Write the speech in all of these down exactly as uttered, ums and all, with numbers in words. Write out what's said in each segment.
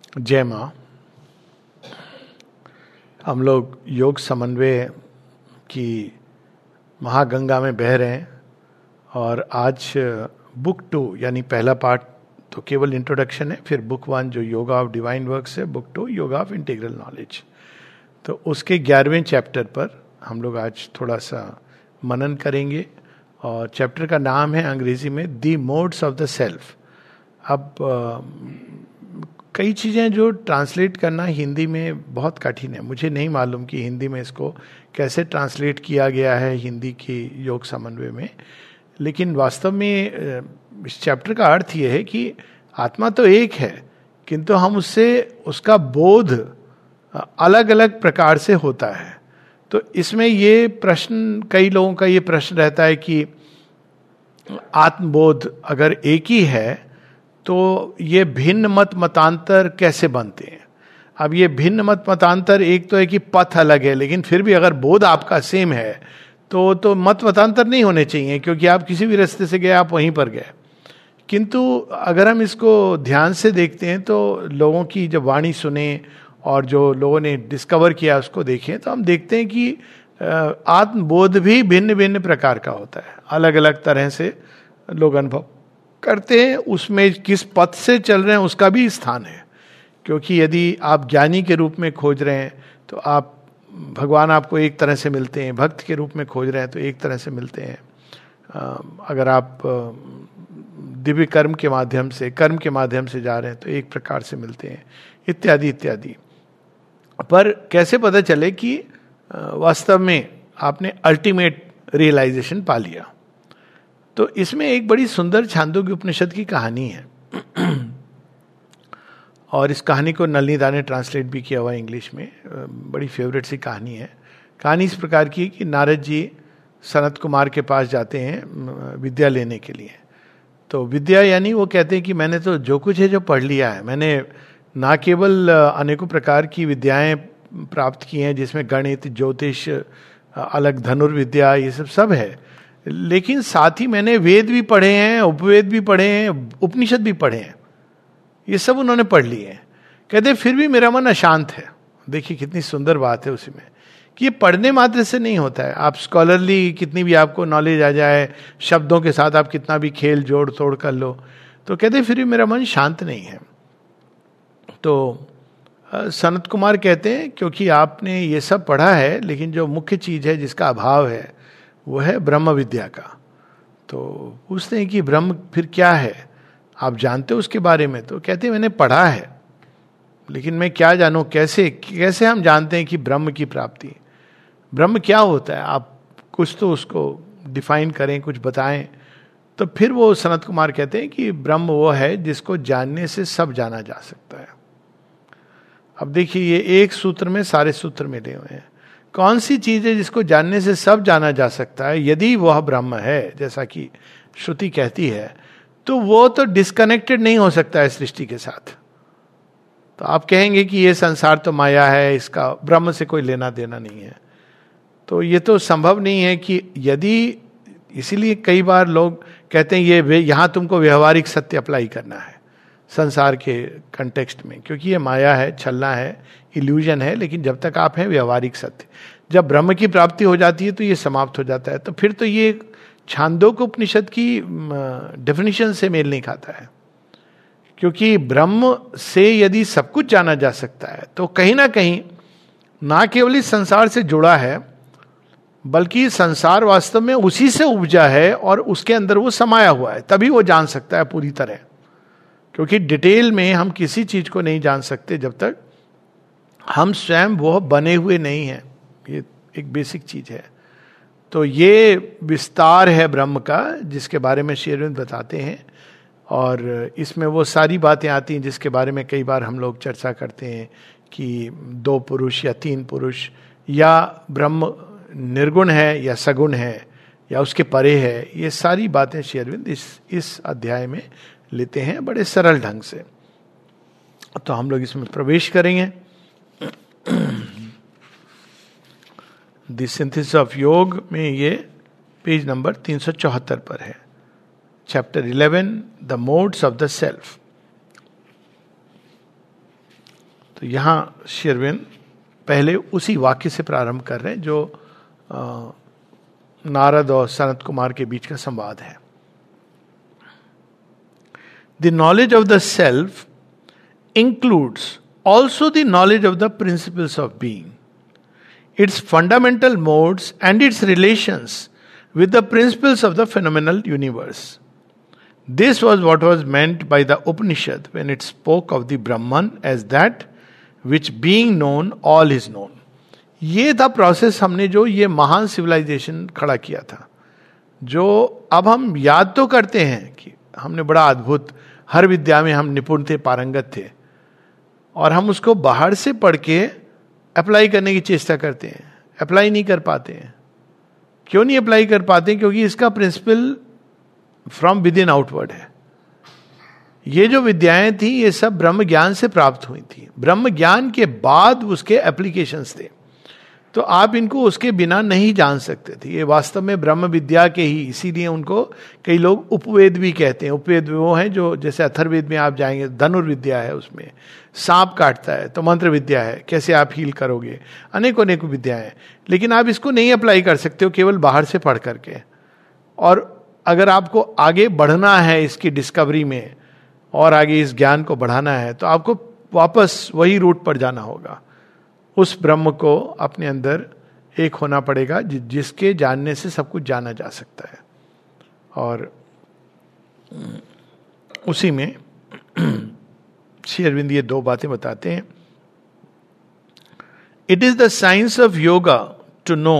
जय माँ। हम लोग योग समन्वय की महागंगा में बह रहे हैं और आज बुक टू यानी पहला पार्ट तो केवल इंट्रोडक्शन है, फिर बुक वन जो योगा ऑफ डिवाइन वर्क्स है, book two yoga of integral knowledge. तो उसके ग्यारहवें चैप्टर पर हम लोग आज थोड़ा सा मनन करेंगे और चैप्टर का नाम है अंग्रेजी में the modes of the self. अब कई चीज़ें जो ट्रांसलेट करना हिंदी में बहुत कठिन है, मुझे नहीं मालूम कि हिंदी में इसको कैसे ट्रांसलेट किया गया है हिंदी की योग समन्वय में। लेकिन वास्तव में इस चैप्टर का अर्थ ये है कि आत्मा तो एक है, किंतु हम उससे उसका बोध अलग अलग प्रकार से होता है। तो इसमें ये प्रश्न, कई लोगों का ये प्रश्न रहता है कि आत्मबोध अगर एक ही है तो ये भिन्न मत मतांतर कैसे बनते हैं। अब ये भिन्न मत मतांतर, एक तो है कि पथ अलग है, लेकिन फिर भी अगर बोध आपका सेम है तो तो मत मतांतर नहीं होने चाहिए, क्योंकि आप किसी भी रास्ते से गए आप वहीं पर गए। किंतु अगर हम इसको ध्यान से देखते हैं तो लोगों की जब वाणी सुने और जो लोगों ने डिस्कवर किया उसको देखें तो हम देखते हैं कि आत्मबोध भी भिन्न भिन्न प्रकार का होता है, अलग अलग तरह से लोग अनुभव करते हैं। उसमें किस पथ से चल रहे हैं उसका भी स्थान है, क्योंकि यदि आप ज्ञानी के रूप में खोज रहे हैं तो आप भगवान आपको एक तरह से मिलते हैं, भक्त के रूप में खोज रहे हैं तो एक तरह से मिलते हैं, अगर आप दिव्य कर्म के माध्यम से कर्म के माध्यम से जा रहे हैं तो एक प्रकार से मिलते हैं, इत्यादि इत्यादि। पर कैसे पता चले कि वास्तव में आपने अल्टीमेट रियलाइजेशन पा लिया। तो इसमें एक बड़ी सुंदर छांदोग्य उपनिषद की कहानी है और इस कहानी को नलिनी ने ट्रांसलेट भी किया हुआ इंग्लिश में। बड़ी फेवरेट सी कहानी है। कहानी इस प्रकार की कि नारद जी सनत कुमार के पास जाते हैं विद्या लेने के लिए। तो विद्या यानी वो कहते हैं कि मैंने तो जो कुछ है जो पढ़ लिया है, मैंने ना केवल अनेकों प्रकार की विद्याएं प्राप्त की हैं जिसमें गणित, ज्योतिष, अलग धनुर्विद्या, ये सब सब है, लेकिन साथ ही मैंने वेद भी पढ़े हैं, उपवेद भी पढ़े हैं, उपनिषद भी पढ़े हैं, ये सब उन्होंने पढ़ लिए हैं। कहते फिर भी मेरा मन अशांत है। देखिए कितनी सुंदर बात है उसी में कि ये पढ़ने मात्र से नहीं होता है। आप स्कॉलरली कितनी भी आपको नॉलेज आ जाए, शब्दों के साथ आप कितना भी खेल जोड़ तोड़ कर लो, तो कहते फिर भी मेरा मन शांत नहीं है। तो सनत कुमार कहते हैं क्योंकि आपने ये सब पढ़ा है, लेकिन जो मुख्य चीज है जिसका अभाव है वो है ब्रह्म विद्या का। तो पूछते हैं कि ब्रह्म फिर क्या है, आप जानते हो उसके बारे में? तो कहते हैं मैंने पढ़ा है, लेकिन मैं क्या जानूं, कैसे कैसे हम जानते हैं कि ब्रह्म की प्राप्ति, ब्रह्म क्या होता है, आप कुछ तो उसको डिफाइन करें, कुछ बताएं। तो फिर वो सनत कुमार कहते हैं कि ब्रह्म वो है जिसको जानने से सब जाना जा सकता है। अब देखिए ये एक सूत्र में सारे सूत्र मिले हुए हैं। कौन सी चीज है जिसको जानने से सब जाना जा सकता है? यदि वह ब्रह्म है, जैसा कि श्रुति कहती है, तो वो तो डिस्कनेक्टेड नहीं हो सकता है सृष्टि के साथ। तो आप कहेंगे कि ये संसार तो माया है, इसका ब्रह्म से कोई लेना देना नहीं है, तो ये तो संभव नहीं है कि यदि, इसीलिए कई बार लोग कहते हैं ये यहां तुमको व्यवहारिक सत्य अप्लाई करना है संसार के कंटेक्स्ट में, क्योंकि ये माया है, छलना है, इल्यूजन है। लेकिन जब तक आप हैं व्यवहारिक सत्य, जब ब्रह्म की प्राप्ति हो जाती है तो ये समाप्त हो जाता है। तो फिर तो ये छांदोग्य उपनिषद की डेफिनेशन से मेल नहीं खाता है, क्योंकि ब्रह्म से यदि सब कुछ जाना जा सकता है तो कहीं ना कहीं ना केवल इस संसार से जुड़ा है, बल्कि संसार वास्तव में उसी से उपजा है और उसके अंदर वो समाया हुआ है, तभी वो जान सकता है पूरी तरह। क्योंकि डिटेल में हम किसी चीज को नहीं जान सकते जब तक हम स्वयं वो बने हुए नहीं हैं। ये एक बेसिक चीज है। तो ये विस्तार है ब्रह्म का, जिसके बारे में श्री अरविंद बताते हैं, और इसमें वो सारी बातें आती हैं जिसके बारे में कई बार हम लोग चर्चा करते हैं कि दो पुरुष या तीन पुरुष, या ब्रह्म निर्गुण है या सगुण है या उसके परे है। ये सारी बातें श्री अरविंद इस इस अध्याय में लेते हैं बड़े सरल ढंग से। तो हम लोग इसमें प्रवेश करेंगे। द सिंथेसिस ऑफ योग में ये पेज नंबर तीन सौ चौहत्तर पर है, chapter eleven, the modes of the self. तो यहाँ श्री अरविंद पहले उसी वाक्य से प्रारंभ कर रहे हैं जो आ, नारद और सनत कुमार के बीच का संवाद है. The knowledge of the self includes also the knowledge of the principles of being, its fundamental modes and its relations with the principles of the phenomenal universe. This was what was meant by the Upanishad when it spoke of the Brahman as that which being known all is known. ये था process हमने जो ये महान civilisation खड़ा किया था, जो अब हम याद तो करते हैं कि हमने बड़ा अद्भुत, हर विद्या में हम निपुण थे, पारंगत थे, और हम उसको बाहर से पढ़ के अप्लाई करने की चेष्टा करते हैं, अप्लाई नहीं कर पाते हैं. क्यों नहीं अप्लाई कर पाते? क्योंकि इसका principle from within outward है. ये जो विद्याएं थी ये सब ब्रह्म ज्ञान से प्राप्त हुई थी, ब्रह्म ज्ञान के बाद उसके एप्लीकेशंस थे. तो आप इनको उसके बिना नहीं जान सकते थे. ये वास्तव में ब्रह्म विद्या के ही, इसीलिए उनको कई लोग उपवेद भी कहते हैं. उपवेद वो हैं जो, जैसे अथर्ववेद में आप जाएंगे धनुर्विद्या है, उसमें सांप काटता है, तो मंत्र विद्या है, कैसे आप हील करोगे, अनेकों अनेकों विद्याएं. लेकिन आप इसको नहीं अप्लाई कर सकते हो केवल बाहर से पढ़ करके. और अगर आपको आगे बढ़ना है इसकी डिस्कवरी में और आगे इस ज्ञान को बढ़ाना है, तो आपको वापस वही रूट पर जाना होगा. उस ब्रह्म को अपने अंदर एक होना पड़ेगा जिसके जानने से सब कुछ जाना जा सकता है. और उसी में श्री अरविंद ये दो बातें बताते हैं. It is the science of yoga to know,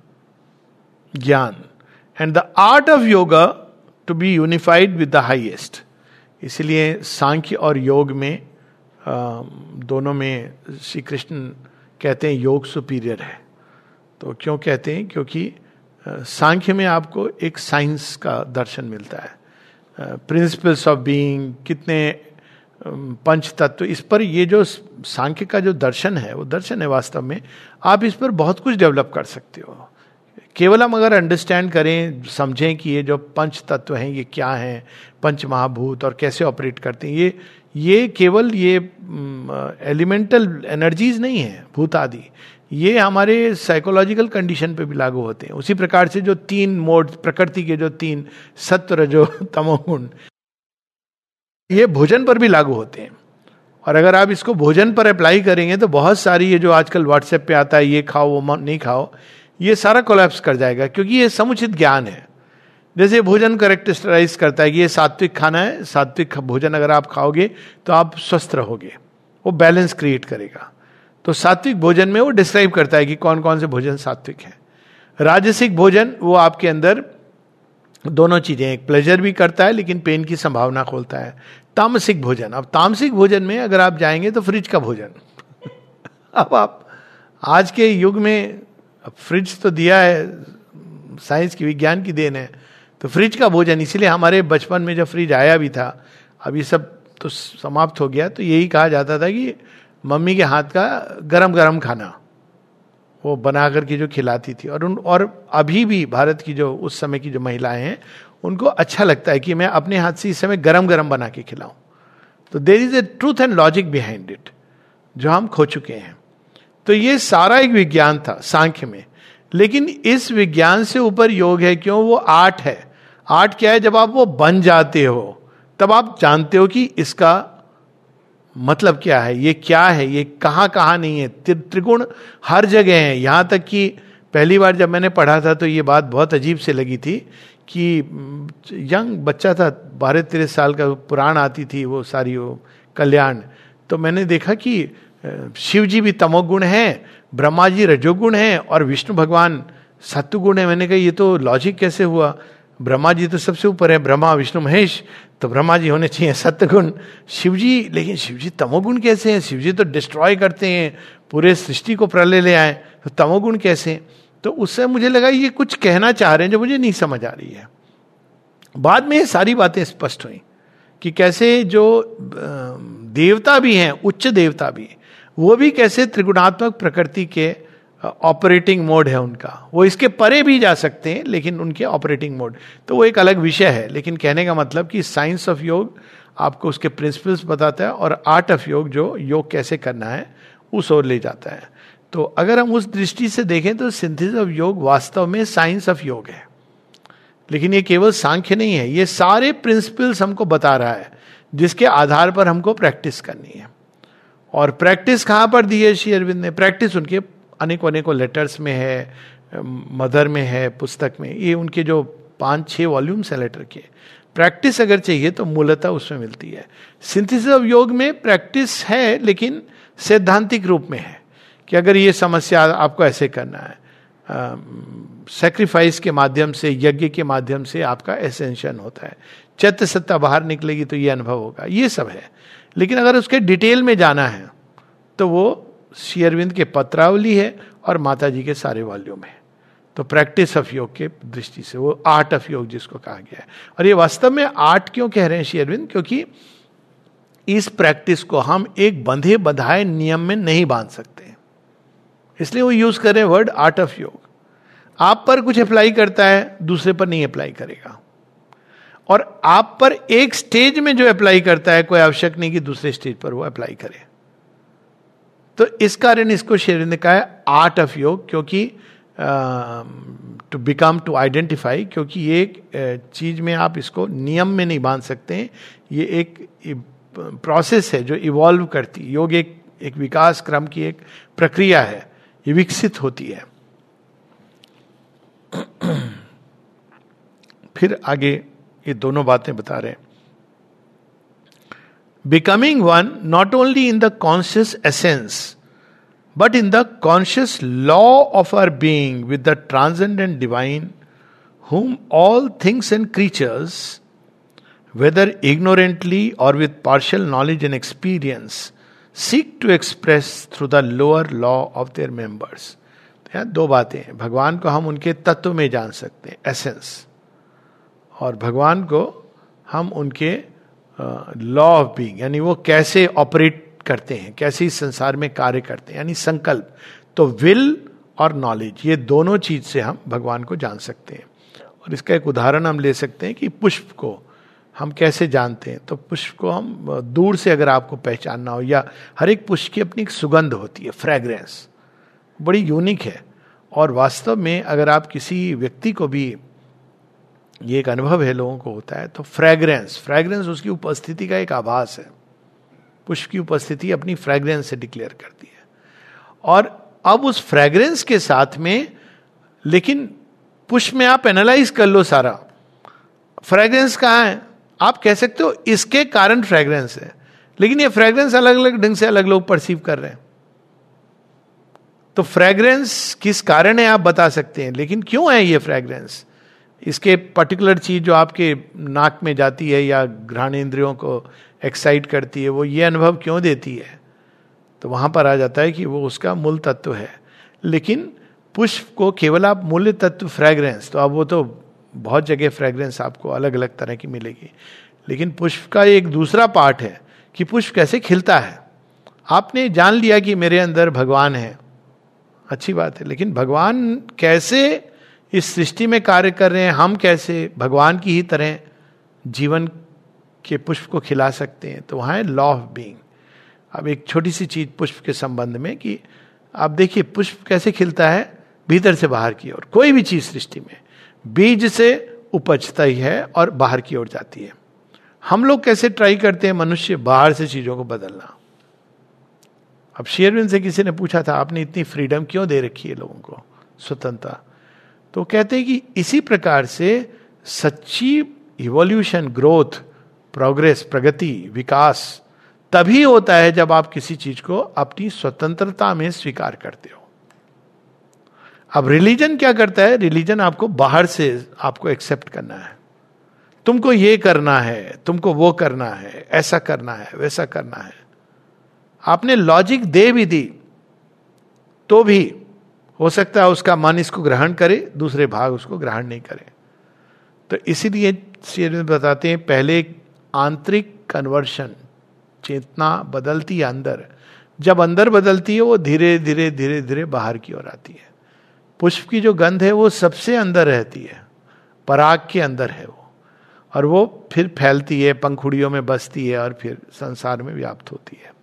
ज्ञान, and the art of yoga to be unified with the highest. इसलिए सांख्य और योग में, दोनों में श्री कृष्ण कहते हैं योग सुपीरियर है. तो क्यों कहते हैं? क्योंकि सांख्य में आपको एक साइंस का दर्शन मिलता है, प्रिंसिपल्स ऑफ बीइंग, कितने पंच तत्व, इस पर ये जो सांख्य का जो दर्शन है वो दर्शन है वास्तव में. आप इस पर बहुत कुछ डेवलप कर सकते हो. केवल हम अगर अंडरस्टैंड करें, समझें कि ये जो पंच तत्व हैं ये क्या हैं, पंच महाभूत और कैसे ऑपरेट करते हैं, ये ये केवल ये एलिमेंटल एनर्जीज नहीं है भूत आदि, ये हमारे साइकोलॉजिकल कंडीशन पे भी लागू होते हैं. उसी प्रकार से जो तीन मोड प्रकृति के, जो तीन सत्व रजो तमोगुण, ये भोजन पर भी लागू होते हैं. और अगर आप इसको भोजन पर अप्लाई करेंगे तो बहुत सारी, ये जो आजकल व्हाट्सएप पे आता है ये खाओ वो नहीं खाओ, ये सारा कोलैप्स कर जाएगा. क्योंकि ये समुचित ज्ञान है. जैसे भोजन करेक्टराइज करता है कि ये सात्विक खाना है, सात्विक भोजन अगर आप खाओगे तो आप स्वस्थ रहोगे, वो बैलेंस क्रिएट करेगा. तो सात्विक भोजन में वो डिस्क्राइब करता है कि कौन कौन से भोजन सात्विक है. राजसिक भोजन वो आपके अंदर दोनों चीजें, एक प्लेजर भी करता है लेकिन पेन की संभावना खोलता है. तामसिक भोजन, अब तामसिक भोजन में अगर आप जाएंगे तो फ्रिज का भोजन. अब आप आज के युग में, फ्रिज तो दिया है, साइंस की, विज्ञान की देन है, तो फ्रिज का भोजन. इसीलिए हमारे बचपन में जब फ्रिज आया भी था, अब ये सब तो समाप्त हो गया, तो यही कहा जाता था कि मम्मी के हाथ का गरम गरम खाना वो बना करके जो खिलाती थी. और उन और अभी भी भारत की जो उस समय की जो महिलाएं हैं उनको अच्छा लगता है कि मैं अपने हाथ से इस समय गरम गरम बना के खिलाऊं. तो there is a truth and logic behind it, जो हम खो चुके हैं. तो ये सारा एक विज्ञान था सांख्य में. लेकिन इस विज्ञान से ऊपर योग है. क्यों? वो आर्ट है. आर्ट क्या है? जब आप वो बन जाते हो तब आप जानते हो कि इसका मतलब क्या है, ये क्या है, ये कहाँ कहाँ नहीं है. त्रिगुण हर जगह है. यहां तक कि पहली बार जब मैंने पढ़ा था तो ये बात बहुत अजीब से लगी थी कि यंग बच्चा था, बारह तेरह साल का, पुराण आती थी वो सारी, वो कल्याण, तो मैंने देखा कि शिव जी भी तमोगुण है, ब्रह्मा जी रजोगुण है और विष्णु भगवान सत्वगुण है. मैंने कहा ये तो लॉजिक कैसे हुआ? ब्रह्मा जी तो सबसे ऊपर है, ब्रह्मा विष्णु महेश, तो ब्रह्मा जी होने चाहिए सत्वगुण, शिव जी, लेकिन शिव जी तमोगुण कैसे हैं? शिव जी तो डिस्ट्रॉय करते हैं, पूरे सृष्टि को प्रलय ले आए, तो तमोगुण कैसे? तो उससे मुझे लगा ये कुछ कहना चाह रहे हैं जो मुझे नहीं समझ आ रही है. बाद में ये सारी बातें स्पष्ट हुई कि कैसे जो देवता भी हैं, उच्च देवता भी, वो भी कैसे त्रिगुणात्मक प्रकृति के ऑपरेटिंग मोड है उनका. वो इसके परे भी जा सकते हैं लेकिन उनके ऑपरेटिंग मोड, तो वो एक अलग विषय है. लेकिन कहने का मतलब कि साइंस ऑफ योग आपको उसके प्रिंसिपल्स बताता है, और आर्ट ऑफ योग जो योग कैसे करना है उस ओर ले जाता है। तो अगर हम उस दृष्टि से देखें तो सिंथेसिस ऑफ योग वास्तव में साइंस ऑफ योग है, लेकिन ये केवल सांख्य नहीं है, ये सारे प्रिंसिपल्स हमको बता रहा है जिसके आधार पर हमको प्रैक्टिस करनी है। और प्रैक्टिस कहाँ पर दी है श्री अरविंद ने? प्रैक्टिस उनके अनेकों अनेकों लेटर्स में है, मदर में है, पुस्तक में, ये उनके जो पांच छह वॉल्यूम्स हैं लेटर के। प्रैक्टिस अगर चाहिए तो मूलतः उसमें मिलती है। सिंथेसिस ऑफ योग में प्रैक्टिस है, लेकिन सैद्धांतिक रूप में है कि अगर ये समस्या आपको ऐसे करना है, सेक्रीफाइस के माध्यम से, यज्ञ के माध्यम से आपका एसेंशन होता है, चैत्य सत्ता बाहर निकलेगी तो ये अनुभव होगा, ये सब है। लेकिन अगर उसके डिटेल में जाना है तो वो श्री अरविंद के पत्रावली है और माता जी के सारे वॉल्यूम है। तो प्रैक्टिस ऑफ योग के दृष्टि से वो आर्ट ऑफ योग जिसको कहा गया है। और ये वास्तव में आर्ट क्यों कह रहे हैं श्री अरविंद? क्योंकि इस प्रैक्टिस को हम एक बंधे बंधाए नियम में नहीं बांध सकते, इसलिए वो यूज कर रहे हैं वर्ड आर्ट ऑफ योग। आप पर कुछ अप्लाई करता है, दूसरे पर नहीं अप्लाई करेगा, और आप पर एक स्टेज में जो अप्लाई करता है, कोई आवश्यक नहीं कि दूसरे स्टेज पर वो अप्लाई करे। तो इस कारण इसको श्री अरविंद ने कहा है आर्ट ऑफ योग, क्योंकि टू बिकम टू आइडेंटिफाई, क्योंकि ये एक चीज में आप इसको नियम में नहीं बांध सकते। ये एक प्रोसेस है जो इवॉल्व करती है। योग एक एक विकास क्रम की एक प्रक्रिया है, ये विकसित होती है। फिर आगे ये दोनों बातें बता रहे हैं। Becoming one not only in the conscious essence but in the conscious law of our being with the transcendent divine, whom all things and creatures, whether ignorantly or with partial knowledge and experience, seek to express through the lower law of their members. तो यहाँ दो बातें हैं। भगवान को हम उनके तत्व में जान सकते हैं, एसेंस, और भगवान को हम उनके लॉ ऑफ बीइंग, यानी वो कैसे ऑपरेट करते हैं, कैसे इस संसार में कार्य करते हैं, यानी संकल्प। तो विल और नॉलेज, ये दोनों चीज से हम भगवान को जान सकते हैं। और इसका एक उदाहरण हम ले सकते हैं कि पुष्प को हम कैसे जानते हैं। तो पुष्प को हम दूर से अगर आपको पहचानना हो, या हर एक पुष्प की अपनी एक सुगंध होती है, फ्रेग्रेंस बड़ी यूनिक है। और वास्तव में अगर आप किसी व्यक्ति को भी, ये एक अनुभव है लोगों को होता है, तो फ्रेग्रेंस फ्रेग्रेंस उसकी उपस्थिति का एक आभास है। पुष्प की उपस्थिति अपनी फ्रेग्रेंस से डिक्लेयर करती है। और अब उस फ्रेग्रेंस के साथ में, लेकिन पुष्प में आप एनालाइज कर लो सारा, फ्रेग्रेंस कहाँ है? आप कह सकते हो इसके कारण फ्रेग्रेंस है, लेकिन ये फ्रेग्रेंस अलग अलग ढंग से अलग लोग परसीव कर रहे हैं। तो फ्रेग्रेंस किस कारण है आप बता सकते हैं, लेकिन क्यों है ये फ्रेग्रेंस? इसके पर्टिकुलर चीज जो आपके नाक में जाती है या घ्राण इंद्रियों को एक्साइट करती है, वो ये अनुभव क्यों देती है? तो वहां पर आ जाता है कि वो उसका मूल तत्व है। लेकिन पुष्प को केवल आप मूल तत्व फ्रेग्रेंस, तो अब वो तो बहुत जगह फ्रेग्रेंस आपको अलग अलग तरह की मिलेगी, लेकिन पुष्प का एक दूसरा पार्ट है कि पुष्प कैसे खिलता है। आपने जान लिया कि मेरे अंदर भगवान है, अच्छी बात है, लेकिन भगवान कैसे इस सृष्टि में कार्य कर रहे हैं, हम कैसे भगवान की ही तरह जीवन के पुष्प को खिला सकते हैं। तो वहाँ है लॉ ऑफ बीइंग। अब एक छोटी सी चीज पुष्प के संबंध में कि आप देखिए पुष्प कैसे खिलता है, भीतर से बाहर की ओर। कोई भी चीज सृष्टि में बीज से उपजता ही है और बाहर की ओर जाती है। हम लोग कैसे ट्राई करते हैं मनुष्य बाहर से चीजों को बदलना। अब श्री अरविंद से किसी ने पूछा था, आपने इतनी फ्रीडम क्यों दे रखी है लोगों को, स्वतंत्रता? तो कहते हैं कि इसी प्रकार से सच्ची इवोल्यूशन, ग्रोथ, प्रोग्रेस, प्रगति, विकास तभी होता है जब आप किसी चीज को अपनी स्वतंत्रता में स्वीकार करते हो। अब रिलीजन क्या करता है? रिलीजन आपको बाहर से आपको एक्सेप्ट करना है, तुमको ये करना है, तुमको वो करना है, ऐसा करना है, वैसा करना है। आपने लॉजिक दे भी दी तो भी हो सकता है उसका मन इसको ग्रहण करे, दूसरे भाग उसको ग्रहण नहीं करे। तो इसीलिए श्री अरविंद बताते हैं पहले आंतरिक कन्वर्शन, चेतना बदलती है अंदर। जब अंदर बदलती है वो धीरे धीरे धीरे धीरे बाहर की ओर आती है। पुष्प की जो गंध है वो सबसे अंदर रहती है, पराग के अंदर है वो, और वो फिर फैलती है, पंखुड़ियों में बसती है और फिर संसार में व्याप्त होती है.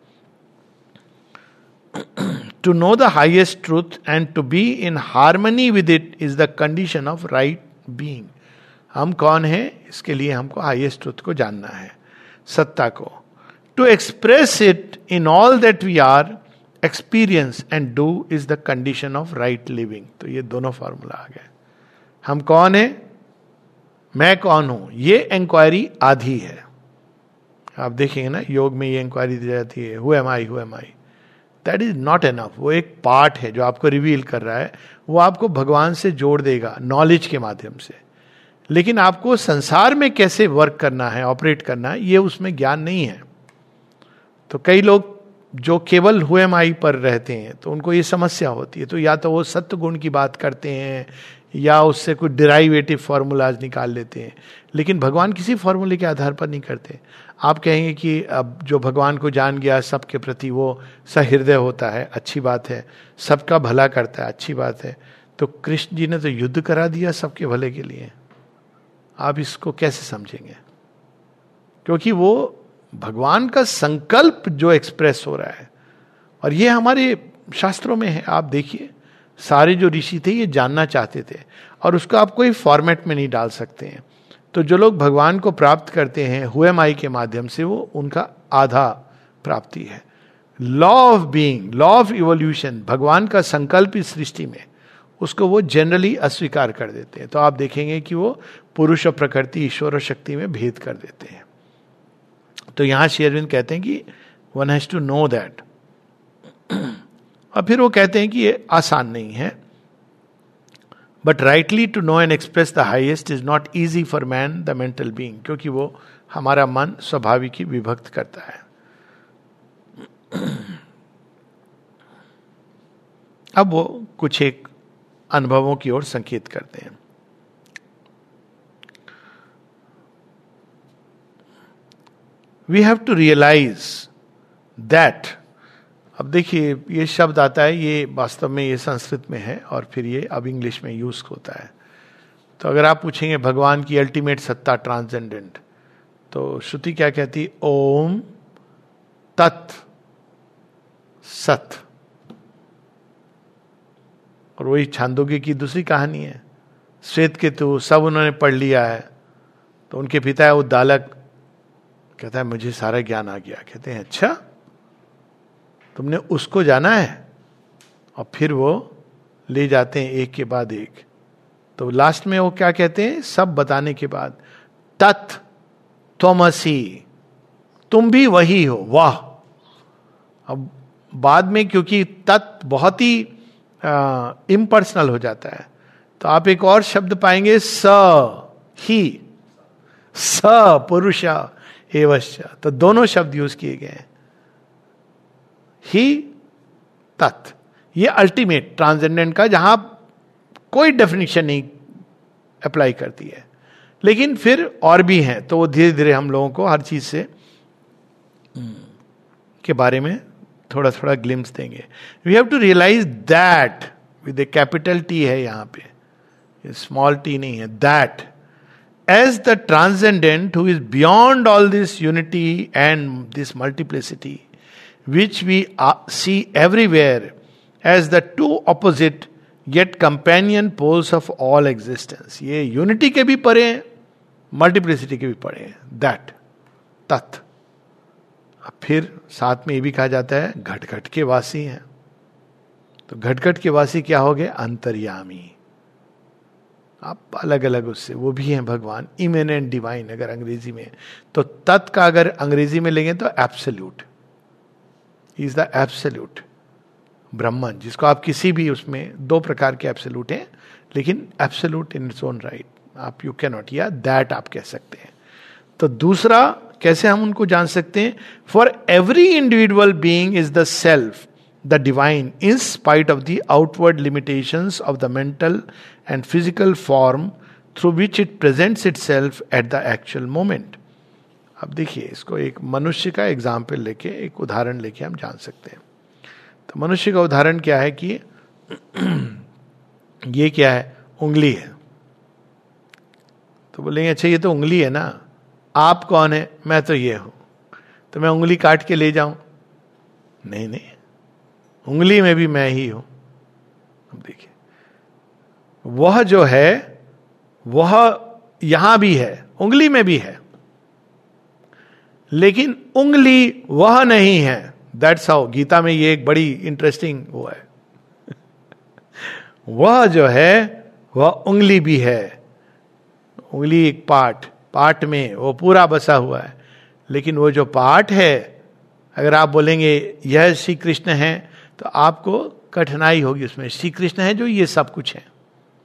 To know the highest truth and to be in harmony with it is the condition of right being. हम कौन हैं, इसके लिए हमको हाईएस्ट ट्रूथ को जानना है, सत्ता को. To express it in all that we are, experience and do is the condition of right living. तो ये दोनों फॉर्मूला आ गए. हम कौन हैं, मैं कौन हूं, ये इंक्वायरी आधी है. आप देखेंगे ना योग में ये इंक्वायरी दी जाती है, who am I, who am I. That is not enough. वो एक पार्ट है जो आपको रिवील कर रहा है, वो आपको भगवान से जोड़ देगा नॉलेज के माध्यम से. लेकिन आपको संसार में कैसे वर्क करना है, ऑपरेट करना है, ये उसमें ज्ञान नहीं है. तो कई लोग जो केवल हु एम आई पर रहते हैं तो उनको ये समस्या होती है. तो या तो वो सत्य गुण की बात करते हैं या उससे कुछ डिराइवेटिव फॉर्मूलाज निकाल लेते हैं, लेकिन भगवान किसी फॉर्मूले के आधार पर नहीं करते. आप कहेंगे कि अब जो भगवान को जान गया सबके प्रति वो सहृदय होता है, अच्छी बात है, सबका भला करता है, अच्छी बात है. तो कृष्ण जी ने तो युद्ध करा दिया सबके भले के लिए. आप इसको कैसे समझेंगे? क्योंकि वो भगवान का संकल्प जो एक्सप्रेस हो रहा है, और ये हमारे शास्त्रों में है. आप देखिए सारे जो ऋषि थे ये जानना चाहते थे, और उसको आप कोई फॉर्मेट में नहीं डाल सकते हैं. तो जो लोग भगवान को प्राप्त करते हैं हु एम आई के माध्यम से, वो उनका आधा प्राप्ति है. Law of being, law of evolution, भगवान का संकल्प इस सृष्टि में, उसको वो जनरली अस्वीकार कर देते हैं. तो आप देखेंगे कि वो पुरुष और प्रकृति, ईश्वर और शक्ति में भेद कर देते हैं. तो यहां श्री अरविंद कहते हैं कि one has to know that. और फिर वो कहते हैं कि ये आसान नहीं है. But rightly to know and express the highest is not easy for man the mental being, क्योंकि वो हमारा मन स्वाभाविक ही विभक्त करता है. अब वो कुछ एक अनुभवों की ओर संकेत करते हैं. We have to realise that. अब देखिए ये शब्द आता है, ये वास्तव में ये संस्कृत में है और फिर ये अब इंग्लिश में यूज होता है. तो अगर आप पूछेंगे भगवान की अल्टीमेट सत्ता ट्रांसेंडेंट, तो श्रुति क्या कहती? ओम तत् सत. और वही छांदोग्य की दूसरी कहानी है. श्वेत केतु सब उन्होंने पढ़ लिया है, तो उनके पिता है उद्दालक, कहता है मुझे सारा ज्ञान आ गया. कहते हैं अच्छा तुमने उसको जाना है? और फिर वो ले जाते हैं एक के बाद एक. तो लास्ट में वो क्या कहते हैं, सब बताने के बाद, तत् त्वमसि, तुम भी वही हो. वाह. अब बाद में क्योंकि तत् बहुत ही इम्पर्सनल हो जाता है, तो आप एक और शब्द पाएंगे, स ही, स पुरुष एवश्च. तो दोनों शब्द यूज किए गए हैं, ही तत्. ये अल्टीमेट ट्रांसेंडेंट का जहां कोई डेफिनेशन नहीं अप्लाई करती है, लेकिन फिर और भी हैं. तो वो धीरे धीरे हम लोगों को हर चीज से के बारे में थोड़ा थोड़ा ग्लिम्स देंगे. We have to realise that, with a capital T है यहां पे, स्मॉल टी नहीं है, that as the transcendent who is beyond all this unity and this multiplicity which we see everywhere as the two opposite yet companion poles of all existence. ये unity के भी परे हैं, मल्टीप्लिसिटी के भी परे हैं. दैट तत्. फिर साथ में ये भी कहा जाता है घट घट के वासी हैं. तो घट घट के वासी क्या हो गए? अंतर्यामी. आप अलग अलग उससे, वो भी हैं भगवान, इमिनेंट डिवाइन अगर अंग्रेजी में. तो तत् का अगर अंग्रेजी में लेंगे तो absolute, is the absolute Brahman, जिसको आप किसी भी उसमें दो प्रकार के एब्सोल्यूट हैं, लेकिन absolute in its own right आप यू कैन नॉट, या दैट आप कह सकते हैं. तो दूसरा कैसे हम उनको जान सकते हैं? For every individual being is the self, the divine, in spite of the outward limitations of the mental and physical form through which it presents itself at the actual moment. अब देखिए इसको एक मनुष्य का एग्जाम्पल लेके, एक उदाहरण लेके हम जान सकते हैं. तो मनुष्य का उदाहरण क्या है कि ये क्या है? उंगली है. तो बोलेंगे अच्छा ये तो उंगली है ना, आप कौन है? मैं तो ये हूं। तो मैं उंगली काट के ले जाऊं? नहीं नहीं, उंगली में भी मैं ही हूं। अब देखिए, वह जो है वह यहां भी है, उंगली में भी है, लेकिन उंगली वह नहीं है। दैट्स हाउ, गीता में ये एक बड़ी इंटरेस्टिंग वो है। वह जो है वह उंगली भी है। उंगली एक पार्ट, पार्ट में वो पूरा बसा हुआ है, लेकिन वो जो पार्ट है, अगर आप बोलेंगे यह श्री कृष्ण है, तो आपको कठिनाई होगी उसमें। श्री कृष्ण है जो ये सब कुछ है।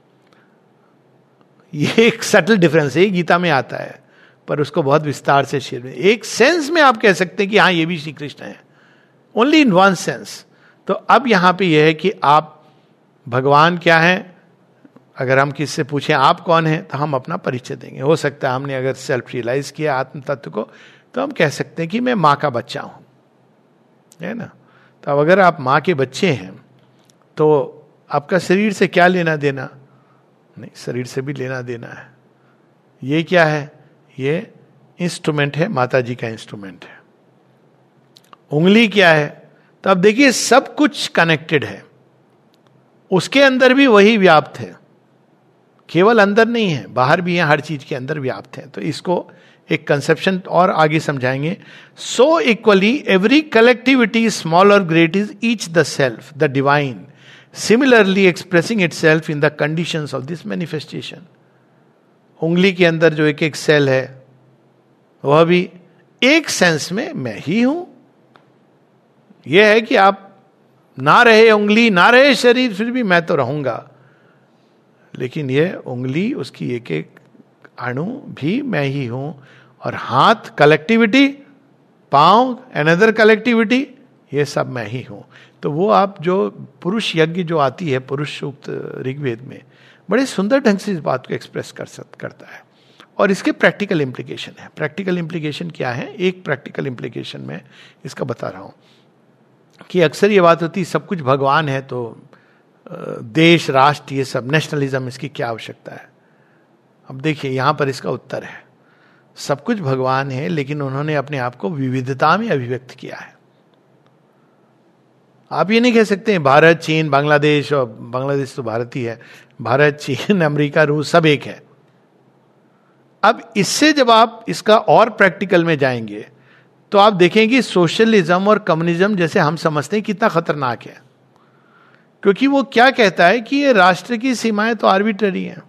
ये एक सटल डिफरेंस है, गीता में आता है, पर उसको बहुत विस्तार से शेयर में, एक सेंस में आप कह सकते हैं कि हाँ ये भी श्री कृष्ण है, ओनली इन वन सेंस। तो अब यहां पे यह है कि आप भगवान क्या है, अगर हम किससे पूछें आप कौन है, तो हम अपना परिचय देंगे। हो सकता है हमने अगर सेल्फ रियलाइज किया आत्म तत्व को, तो हम कह सकते हैं कि मैं माँ का बच्चा हूं, है ना। तो अब अगर आप माँ के बच्चे हैं, तो आपका शरीर से क्या लेना देना? नहीं, शरीर से भी लेना देना है। ये क्या है? ये इंस्ट्रूमेंट है, माता जी का इंस्ट्रूमेंट है। उंगली क्या है? तो अब देखिए, सब कुछ कनेक्टेड है, उसके अंदर भी वही व्याप्त है, केवल अंदर नहीं है, बाहर भी है, हर चीज के अंदर व्याप्त है। तो इसको एक कंसेप्शन और आगे समझाएंगे। So equally every collectivity small और great is each the self, the divine, similarly expressing itself in the conditions of this manifestation. उंगली के अंदर जो एक एक सेल है, वह भी एक सेंस में मैं ही हूं। यह है कि आप ना रहे उंगली, ना रहे शरीर, फिर भी मैं तो रहूंगा। लेकिन यह उंगली, उसकी एक एक अणु भी मैं ही हूं, और हाथ कलेक्टिविटी, पांव अनदर कलेक्टिविटी, ये सब मैं ही हूं। तो वो आप जो पुरुष यज्ञ जो आती है, पुरुष सूक्त ऋग्वेद में, बड़े सुंदर ढंग से इस बात को एक्सप्रेस कर सक करता है। और इसके प्रैक्टिकल इम्प्लीकेशन है। प्रैक्टिकल इम्प्लीकेशन क्या है? एक प्रैक्टिकल इम्प्लीकेशन में इसका बता रहा हूं कि अक्सर ये बात होती है सब कुछ भगवान है, तो देश राष्ट्र ये सब नेशनलिज्म, इसकी क्या आवश्यकता है? अब देखिए, यहां पर इसका उत्तर है, सब कुछ भगवान है, लेकिन उन्होंने अपने आप को विविधता में अभिव्यक्त किया है। आप ये नहीं कह सकते हैं भारत, चीन, बांग्लादेश, और बांग्लादेश तो भारत ही है, भारत, चीन, अमेरिका, रूस सब एक है। अब इससे जब आप इसका और प्रैक्टिकल में जाएंगे, तो आप देखेंगे कि सोशलिज्म और कम्युनिज्म जैसे हम समझते हैं कितना खतरनाक है। क्योंकि वो क्या कहता है कि ये राष्ट्र की सीमाएं तो आर्बिट्ररी हैं।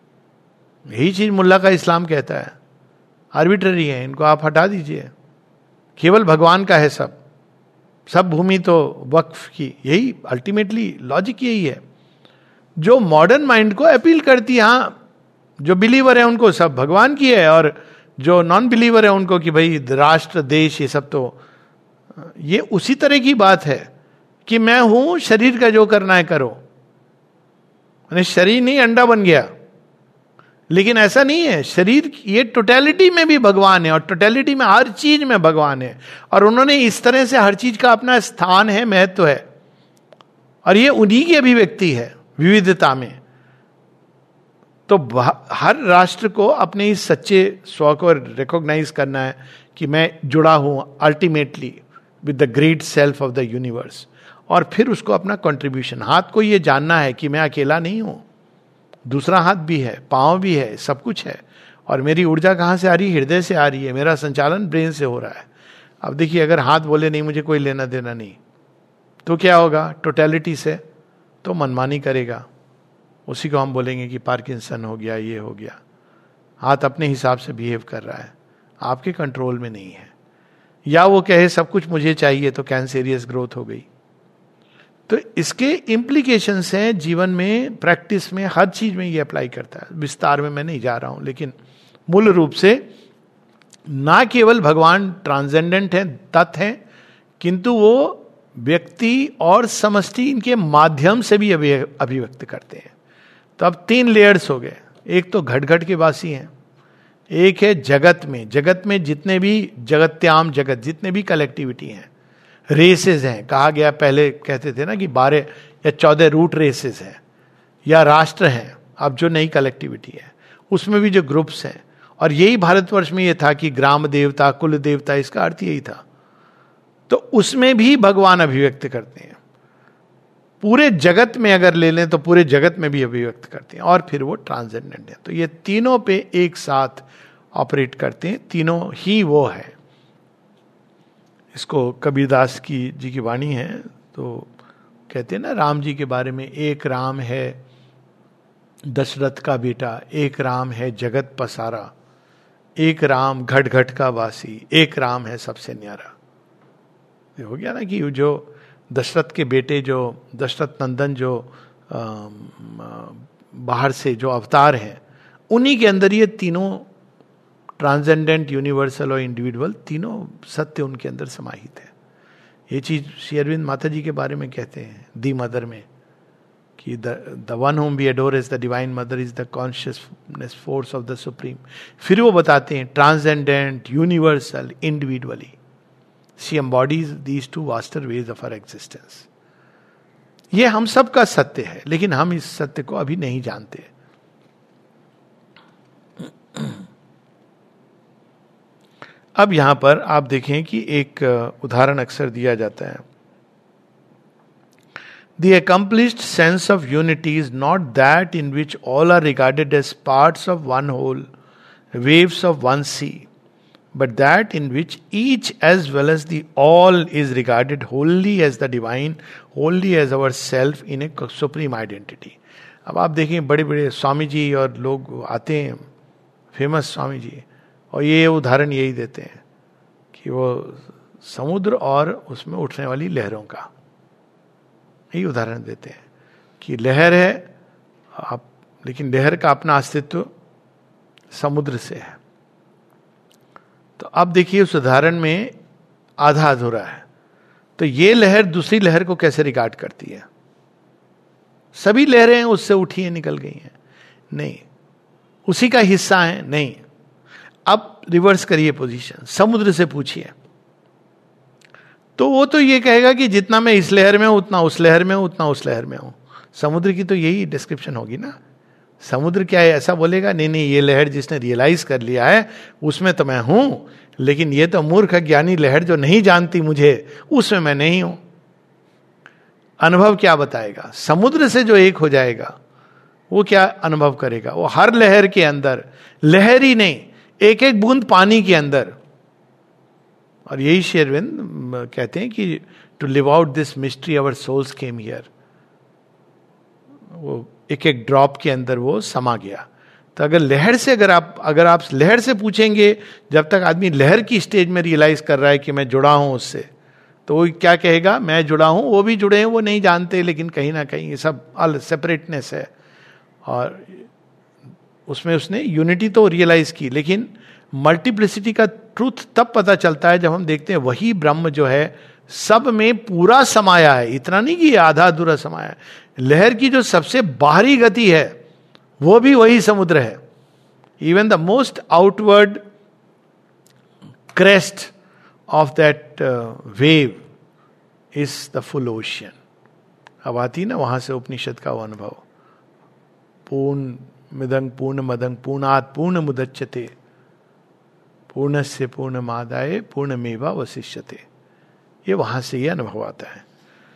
यही चीज मुल्ला का इस्लाम कहता है, आर्बिट्ररी है, इनको आप हटा दीजिए, केवल भगवान का है सब, सब भूमि तो वक्फ की। यही अल्टीमेटली लॉजिक यही है, जो मॉडर्न माइंड को अपील करती है। हाँ, जो बिलीवर है उनको सब भगवान की है, और जो नॉन बिलीवर है उनको कि भाई राष्ट्र, देश, ये सब तो, ये उसी तरह की बात है कि मैं हूं, शरीर का जो करना है करो। मैंने शरीर नहीं अंडा बन गया, लेकिन ऐसा नहीं है। शरीर ये टोटलिटी में भी भगवान है, और टोटलिटी में हर चीज में भगवान है, और उन्होंने इस तरह से हर चीज का अपना स्थान है, महत्व है, और ये उन्हीं की अभिव्यक्ति है विविधता में। तो हर राष्ट्र को अपने इस सच्चे स्व को रिकॉग्नाइज करना है कि मैं जुड़ा हूं ultimately with the great self of the universe, और फिर उसको अपना कंट्रीब्यूशन। हाथ को ये जानना है कि मैं अकेला नहीं हूं, दूसरा हाथ भी है, पांव भी है, सब कुछ है, और मेरी ऊर्जा कहां से आ रही है? हृदय से आ रही है, मेरा संचालन ब्रेन से हो रहा है। अब देखिए, अगर हाथ बोले नहीं मुझे कोई लेना देना नहीं, तो क्या होगा? टोटलिटी से तो मनमानी करेगा, उसी को हम बोलेंगे कि पार्किंसन हो गया, ये हो गया। हाथ अपने हिसाब से बिहेव कर रहा है, आपके कंट्रोल में नहीं है। या वो कहे सब कुछ मुझे चाहिए, तो कैंसेरियस ग्रोथ हो गई। तो इसके इम्प्लीकेशंस हैं जीवन में, प्रैक्टिस में, हर चीज में ये अप्लाई करता है। विस्तार में मैं नहीं जा रहा हूं, लेकिन मूल रूप से ना केवल भगवान ट्रांसेंडेंट है, तत् है, किंतु वो व्यक्ति और समष्टि इनके माध्यम से भी अभिव्यक्त करते हैं। तो अब तीन लेयर्स हो गए। एक तो घट घट के वासी हैं, एक है जगत में, जगत में जितने भी जगत्याम जगत, जितने भी कलेक्टिविटी हैं, रेसेस हैं। कहा गया, पहले कहते थे ना कि बारह या चौदह रूट रेसेस हैं, या राष्ट्र हैं। अब जो नई कलेक्टिविटी है उसमें भी जो ग्रुप्स हैं, और यही भारतवर्ष में ये था कि ग्राम देवता, कुल देवता, इसका अर्थ यही था। तो उसमें भी भगवान अभिव्यक्त करते हैं। पूरे जगत में अगर ले लें तो पूरे जगत में भी अभिव्यक्त करते हैं, और फिर वो ट्रांसेंडेंट है। तो ये तीनों पे एक साथ ऑपरेट करते हैं, तीनों ही वो है। इसको कबीरदास की जी की वाणी है, तो कहते हैं ना राम जी के बारे में, एक राम है दशरथ का बेटा, एक राम है जगत पसारा, एक राम घट घट का वासी, एक राम है सबसे न्यारा। ये हो गया ना कि जो दशरथ के बेटे, जो दशरथ नंदन, जो आ, बाहर से जो अवतार हैं, उन्हीं के अंदर ये तीनों ट्रांसेंडेंट, यूनिवर्सल और इंडिविजुअल, तीनों सत्य उनके अंदर समाहित है। ये चीज श्री अरविंद माता जी के बारे में कहते हैं दी मदर में, कि the one whom we adore is the divine mother is the consciousness force of the supreme. फिर वो बताते हैं transcendent, universal, individually she embodies these two vaster ways of our existence. ये हम सब का सत्य है, लेकिन हम इस सत्य को अभी नहीं जानते। अब यहां पर आप देखें कि एक उदाहरण अक्सर दिया जाता है। The accomplished sense of unity is not that in which all are regarded as parts of one whole, waves of one sea, but that in which each as well as the all is regarded wholly as the divine, wholly as our self in a supreme identity. अब आप देखें बड़े बड़े स्वामी जी और लोग आते हैं, famous Swami ji, और ये उदाहरण यही देते हैं कि वो समुद्र और उसमें उठने वाली लहरों का यही उदाहरण देते हैं कि लहर है आप, लेकिन लहर का अपना अस्तित्व समुद्र से है। तो अब देखिए उस उदाहरण में आधा अधूरा है। तो ये लहर दूसरी लहर को कैसे रिगार्ड करती है? सभी लहरें उससे उठी हैं, निकल गई हैं? नहीं। उसी का हिस्सा है? नहीं। अब रिवर्स करिए पोजीशन, समुद्र से पूछिए तो वो तो ये कहेगा कि जितना मैं इस लहर में हूं उतना उस लहर में हूं, उतना उस लहर में हूं। समुद्र की तो यही डिस्क्रिप्शन होगी ना। समुद्र क्या है? ऐसा बोलेगा नहीं नहीं, ये लहर जिसने रियलाइज कर लिया है उसमें तो मैं हूं, लेकिन ये तो मूर्ख ज्ञानी लहर जो नहीं जानती मुझे, उसमें मैं नहीं हूं। अनुभव क्या बताएगा? समुद्र से जो एक हो जाएगा वो क्या अनुभव करेगा? वो हर लहर के अंदर, लहर ही नहीं, एक एक बूंद पानी के अंदर। और यही श्री अरविंद कहते हैं कि to live out this mystery our souls came here. वो एक एक ड्रॉप के अंदर वो समा गया। तो अगर लहर से अगर आप अगर आप लहर से पूछेंगे, जब तक आदमी लहर की स्टेज में रियलाइज कर रहा है कि मैं जुड़ा हूं उससे, तो वो क्या कहेगा? मैं जुड़ा हूं, वो भी जुड़े हैं, वो नहीं जानते, लेकिन कहीं ना कहीं ये सब अल सेपरेटनेस है। और उसमें उसने यूनिटी तो रियलाइज की, लेकिन मल्टीप्लिसिटी का ट्रूथ तब पता चलता है जब हम देखते हैं वही ब्रह्म जो है सब में पूरा समाया है। इतना नहीं कि आधा अधूरा समाया है। लहर की जो सबसे बाहरी गति है वो भी वही समुद्र है। Even the most outward crest of that wave is the full ocean. अब आती ना वहां से उपनिषद का वो अनुभव, पूर्ण मिदं पूर्ण मदं पूर्णात् पूर्ण मुदच्यते पूर्णस्य पूर्णमादाय पूर्णमेवा वशिष्यते। ये वहां से ये अनुभव आता है।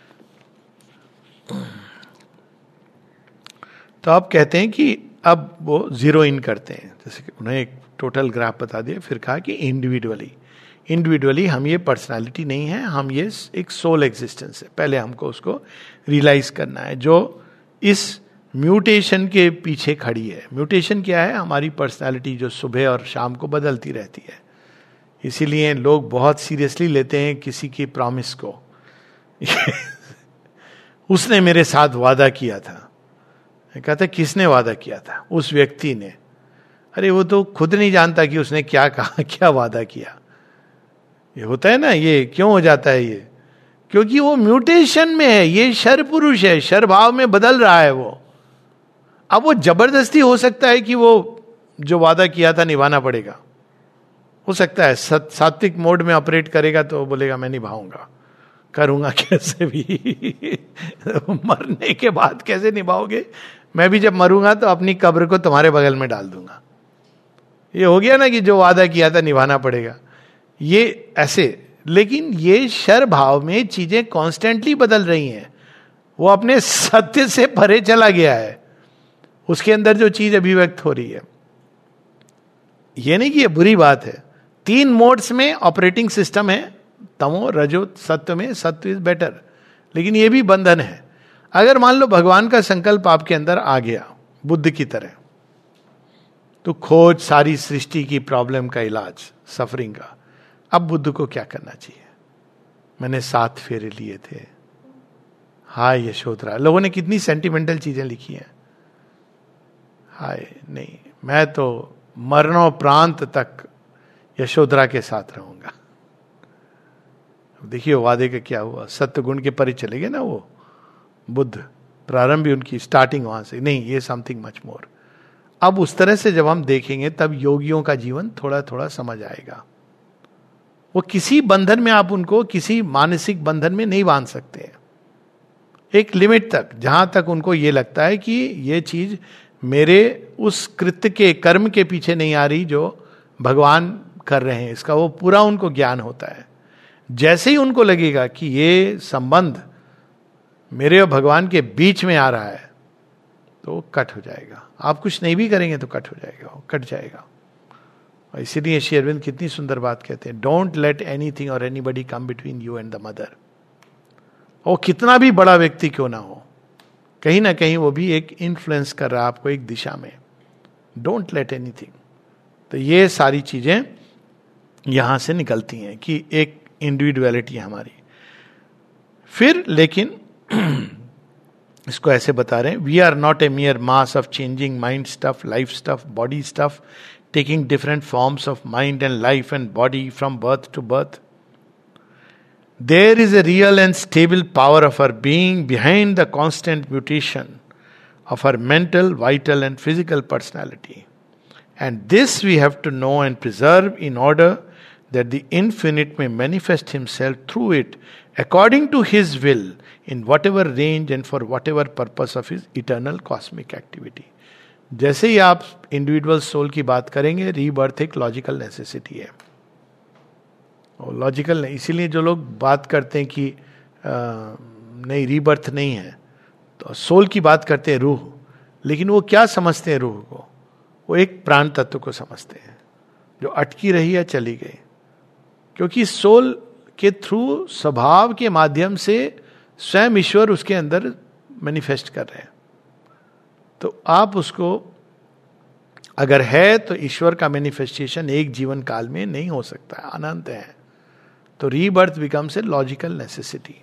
तो आप कहते हैं कि अब वो जीरो इन करते हैं, जैसे कि उन्हें एक टोटल ग्राफ बता दिया, फिर कहा कि इंडिविजुअली इंडिविजुअली हम ये पर्सनालिटी नहीं है, हम ये एक सोल एग्जिस्टेंस है। पहले हमको उसको रियलाइज करना है, जो इस म्यूटेशन के पीछे खड़ी है। म्यूटेशन क्या है? हमारी पर्सनालिटी जो सुबह और शाम को बदलती रहती है। इसीलिए लोग बहुत सीरियसली लेते हैं किसी की प्रॉमिस को। उसने मेरे साथ वादा किया था। कहता किसने वादा किया था? उस व्यक्ति ने। अरे वो तो खुद नहीं जानता कि उसने क्या कहा, क्या वादा किया। ये होता है ना, ये क्यों हो जाता है? ये क्योंकि वो म्यूटेशन में है। ये शर पुरुष है, शर भाव में बदल रहा है वो। अब वो जबरदस्ती हो सकता है कि वो जो वादा किया था निभाना पड़ेगा, हो सकता है सात्विक मोड में ऑपरेट करेगा तो बोलेगा मैं निभाऊंगा, करूंगा कैसे भी। मरने के बाद कैसे निभाओगे? मैं भी जब मरूंगा तो अपनी कब्र को तुम्हारे बगल में डाल दूंगा। ये हो गया ना कि जो वादा किया था निभाना पड़ेगा, ये ऐसे। लेकिन ये शर भाव में चीजें कॉन्स्टेंटली बदल रही हैं, वो अपने सत्य से परे चला गया है, उसके अंदर जो चीज अभिव्यक्त हो रही है। ये नहीं कि ये बुरी बात है, तीन मोड्स में ऑपरेटिंग सिस्टम है, तमो रजो सत्य में, सत्य इज बेटर, लेकिन ये भी बंधन है। अगर मान लो भगवान का संकल्प आपके अंदर आ गया बुद्ध की तरह, तो खोज सारी सृष्टि की प्रॉब्लम का इलाज, सफरिंग का। अब बुद्ध को क्या करना चाहिए? मैंने सात फेरे लिए थे, हाय यशोधरा। लोगों ने कितनी सेंटिमेंटल चीजें लिखी हैं, हाय नहीं, मैं तो मरणोपरांत तक यशोधरा के साथ रहूंगा। देखिए वादे का क्या हुआ, सत्य गुण के परे चले गए ना वो बुद्ध। प्रारंभ भी उनकी स्टार्टिंग वहां से, नहीं ये समथिंग मच मोर। अब उस तरह से जब हम देखेंगे तब योगियों का जीवन थोड़ा थोड़ा समझ आएगा। वो किसी बंधन में, आप उनको किसी मानसिक बंधन में नहीं बांध सकते हैं, एक लिमिट तक, जहां तक उनको ये लगता है कि ये चीज मेरे उस कृत्य के कर्म के पीछे नहीं आ रही जो भगवान कर रहे हैं, इसका वो पूरा उनको ज्ञान होता है। जैसे ही उनको लगेगा कि ये संबंध मेरे और भगवान के बीच में आ रहा है, तो कट हो जाएगा। आप कुछ नहीं भी करेंगे तो कट हो जाएगा, वो कट जाएगा। और इसीलिए श्री अरविंद कितनी सुंदर बात कहते हैं, डोंट लेट एनीथिंग और anybody come between you and the mother. वो कितना भी बड़ा व्यक्ति क्यों ना हो, कहीं ना कहीं वो भी एक इन्फ्लुएंस कर रहा है आपको एक दिशा में। Don't let anything. तो ये सारी चीजें यहां से निकलती हैं कि एक इंडिविजुअलिटी हमारी। फिर लेकिन इसको ऐसे बता रहे हैं, we are not a mere mass of changing mind stuff, life stuff, body stuff, taking different forms of mind and life and body from birth to birth. There is a real and stable power of our being behind the constant mutation of our mental, vital and physical personality. And this we have to know and preserve in order that the infinite may manifest himself through it according to his will in whatever range and for whatever purpose of his eternal cosmic activity. जैसे ही आप individual soul की बात करेंगे, rebirth एक logical necessity है, logical नहीं। इसीलिए जो लोग बात करते हैं कि आ, नहीं रीबर्थ नहीं है, तो सोल की बात करते हैं, रूह, लेकिन वो क्या समझते हैं रूह को? वो एक प्राण तत्व को समझते हैं जो अटकी रही है, चली गई। क्योंकि सोल के थ्रू स्वभाव के माध्यम से स्वयं ईश्वर उसके अंदर मैनिफेस्ट कर रहे हैं। तो आप उसको अगर है तो ईश्वर का मैनिफेस्टेशन एक जीवन काल में नहीं हो सकता है, अनंत है। तो rebirth becomes a logical necessity.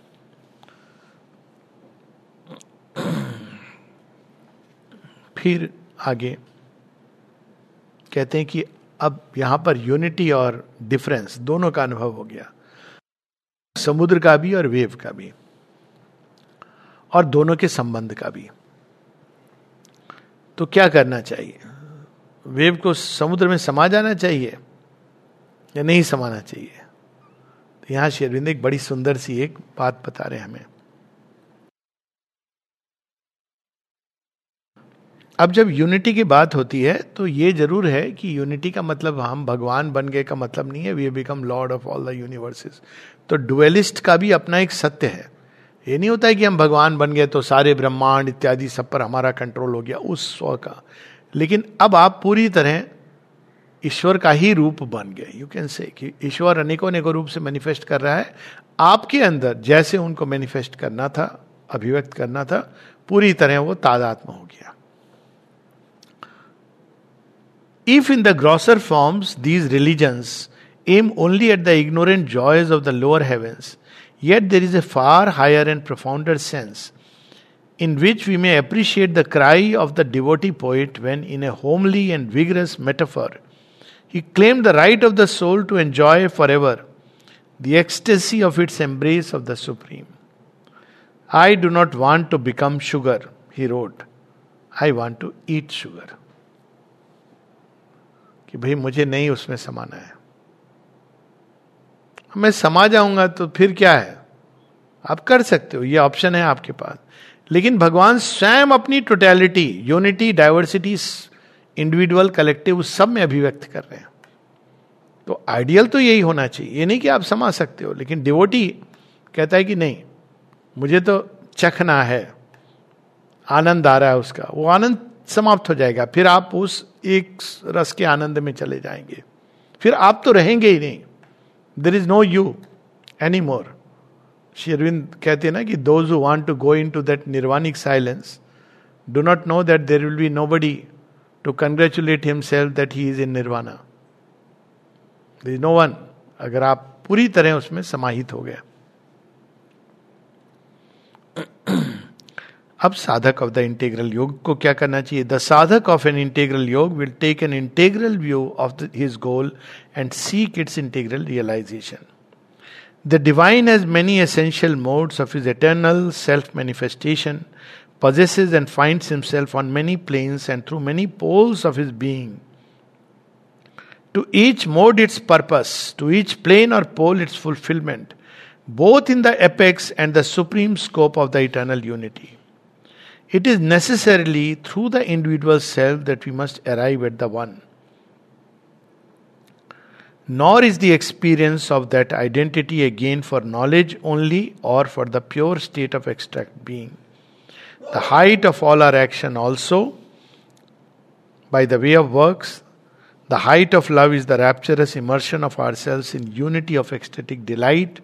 फिर आगे कहते हैं कि अब यहां पर यूनिटी और डिफरेंस दोनों का अनुभव हो गया, समुद्र का भी और वेव का भी, और दोनों के संबंध का भी। तो क्या करना चाहिए? वेव को समुद्र में समा जाना चाहिए या नहीं समाना चाहिए? तो यहां श्री अरविंद एक बड़ी सुंदर सी एक बात बता रहे हैं हमें। अब जब यूनिटी की बात होती है तो ये जरूर है कि यूनिटी का मतलब हम भगवान बन गए का मतलब नहीं है we become lord of all the universes. तो डुअलिस्ट का भी अपना एक सत्य है। ये नहीं होता है कि हम भगवान बन गए तो सारे ब्रह्मांड इत्यादि सब पर हमारा कंट्रोल हो गया, उस स्व का। लेकिन अब आप पूरी तरह ईश्वर का ही रूप बन गए। यू कैन से कि ईश्वर अनेकों अनेकों रूप से मैनिफेस्ट कर रहा है आपके अंदर, जैसे उनको मैनिफेस्ट करना था, अभिव्यक्त करना था, पूरी तरह वो तादात्म्य हो गया। If in the grosser forms these religions aim only at the ignorant joys of the lower heavens, yet there is a far higher and profounder sense in which we may appreciate the cry of the devotee poet when, in a homely and vigorous metaphor, he claimed the right of the soul to enjoy forever the ecstasy of its embrace of the Supreme. I do not want to become sugar, he wrote. I want to eat sugar. कि भाई मुझे नहीं उसमें समाना है। मैं समा जाऊंगा तो फिर क्या है? आप कर सकते हो, ये ऑप्शन है आपके पास। लेकिन भगवान स्वयं अपनी totality, unity, diversity individual, collective, उस सब में अभिव्यक्त कर रहे हैं. तो आइडियल तो यही होना चाहिए. ये नहीं कि आप समा सकते हो, लेकिन डिवोटी कहता है कि नहीं, मुझे तो चखना है, आनंद आ रहा है उसका, वो आनंद समाप्त हो जाएगा, फिर आप उस एक रस के आनंद में चले जाएंगे, फिर आप तो रहेंगे ही नहीं. There is no you any more. Shri Aurobindo कहते हैं ना कि those who want to go into that nirvanic silence do not know that there will be nobody to congratulate himself that he is in nirvana. There is no one. अगर आप पूरी तरह उसमें समाहित हो गए. अब साधक ऑफ द इंटीग्रल योग को क्या करना चाहिए? The sadhak of an integral yoga will take an integral view of his goal and seek its integral realisation. The divine has many essential modes of his eternal self manifestation, possesses and finds himself on many planes and through many poles of his being. To each mode its purpose, to each plane or pole its fulfillment, both in the apex and the supreme scope of the eternal unity. It is necessarily through the individual self that we must arrive at the one. Nor is the experience of that identity a gain for knowledge only or for the pure state of abstract being. The height of all our action also, by the way of works, the height of love is the rapturous immersion of ourselves in unity of ecstatic delight.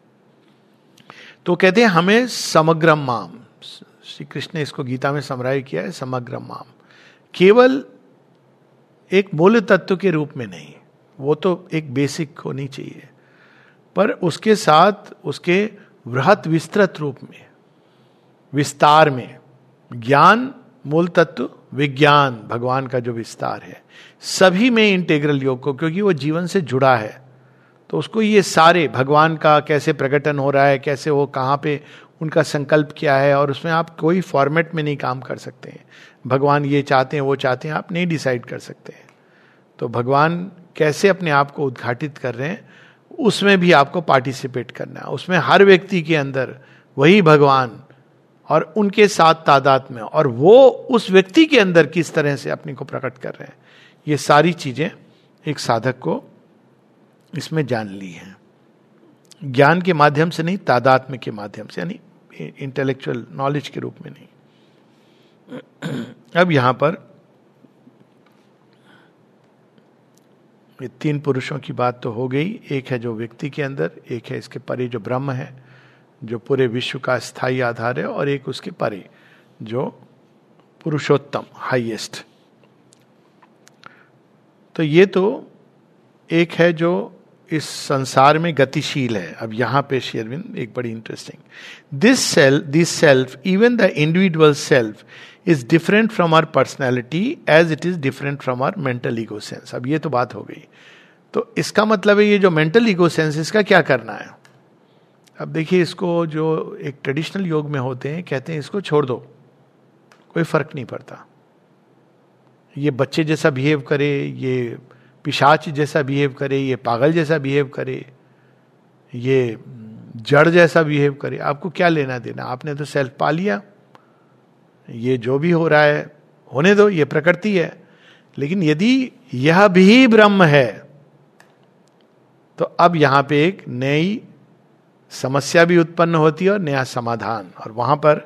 तो कहते हैं हमें समग्रम माम, श्री कृष्ण ने इसको गीता में समराय किया है, समग्रम माम, केवल एक मूल तत्व के रूप में नहीं, वो तो एक बेसिक होनी चाहिए, पर उसके साथ उसके वृहत विस्तृत रूप में, विस्तार में. ज्ञान मूल तत्व, विज्ञान भगवान का जो विस्तार है, सभी में इंटीग्रल योग को, क्योंकि वो जीवन से जुड़ा है, तो उसको ये सारे भगवान का कैसे प्रकटन हो रहा है, कैसे वो कहाँ पे उनका संकल्प क्या है, और उसमें आप कोई फॉर्मेट में नहीं काम कर सकते हैं. भगवान ये चाहते हैं वो चाहते हैं, आप नहीं डिसाइड कर सकते हैं. तो भगवान कैसे अपने आप को उद्घाटित कर रहे हैं, उसमें भी आपको पार्टिसिपेट करना है. उसमें हर व्यक्ति के अंदर वही भगवान और उनके साथ तादाद में, और वो उस व्यक्ति के अंदर किस तरह से अपने को प्रकट कर रहे हैं, ये सारी चीजें एक साधक को इसमें जान ली हैं. ज्ञान के माध्यम से नहीं, तादात्म्य के माध्यम से, यानी इंटेलेक्चुअल नॉलेज के रूप में नहीं. अब यहां पर ये तीन पुरुषों की बात तो हो गई. एक है जो व्यक्ति के अंदर, एक है इसके परे जो ब्रह्म है, जो पूरे विश्व का स्थायी आधार है, और एक उसके परे जो पुरुषोत्तम, हाईएस्ट. तो ये तो एक है जो इस संसार में गतिशील है. अब यहां पे श्री अरविंद एक बड़ी interesting, this self this self even the individual self is different from our personality as it is different from our mental ego sense. अब ये तो बात हो गई. तो इसका मतलब है ये जो मेंटल ईगो सेंस, इसका क्या करना है? अब देखिए, इसको जो एक ट्रेडिशनल योग में होते हैं, कहते हैं इसको छोड़ दो, कोई फर्क नहीं पड़ता. ये बच्चे जैसा बिहेव करे, ये पिशाच जैसा बिहेव करे, ये पागल जैसा बिहेव करे, ये जड़ जैसा बिहेव करे, आपको क्या लेना देना? आपने तो सेल्फ पा लिया. ये जो भी हो रहा है होने दो, ये प्रकृति है. लेकिन यदि यह भी ब्रह्म है, तो अब यहां पे एक नई समस्या भी उत्पन्न होती है और नया समाधान. और वहां पर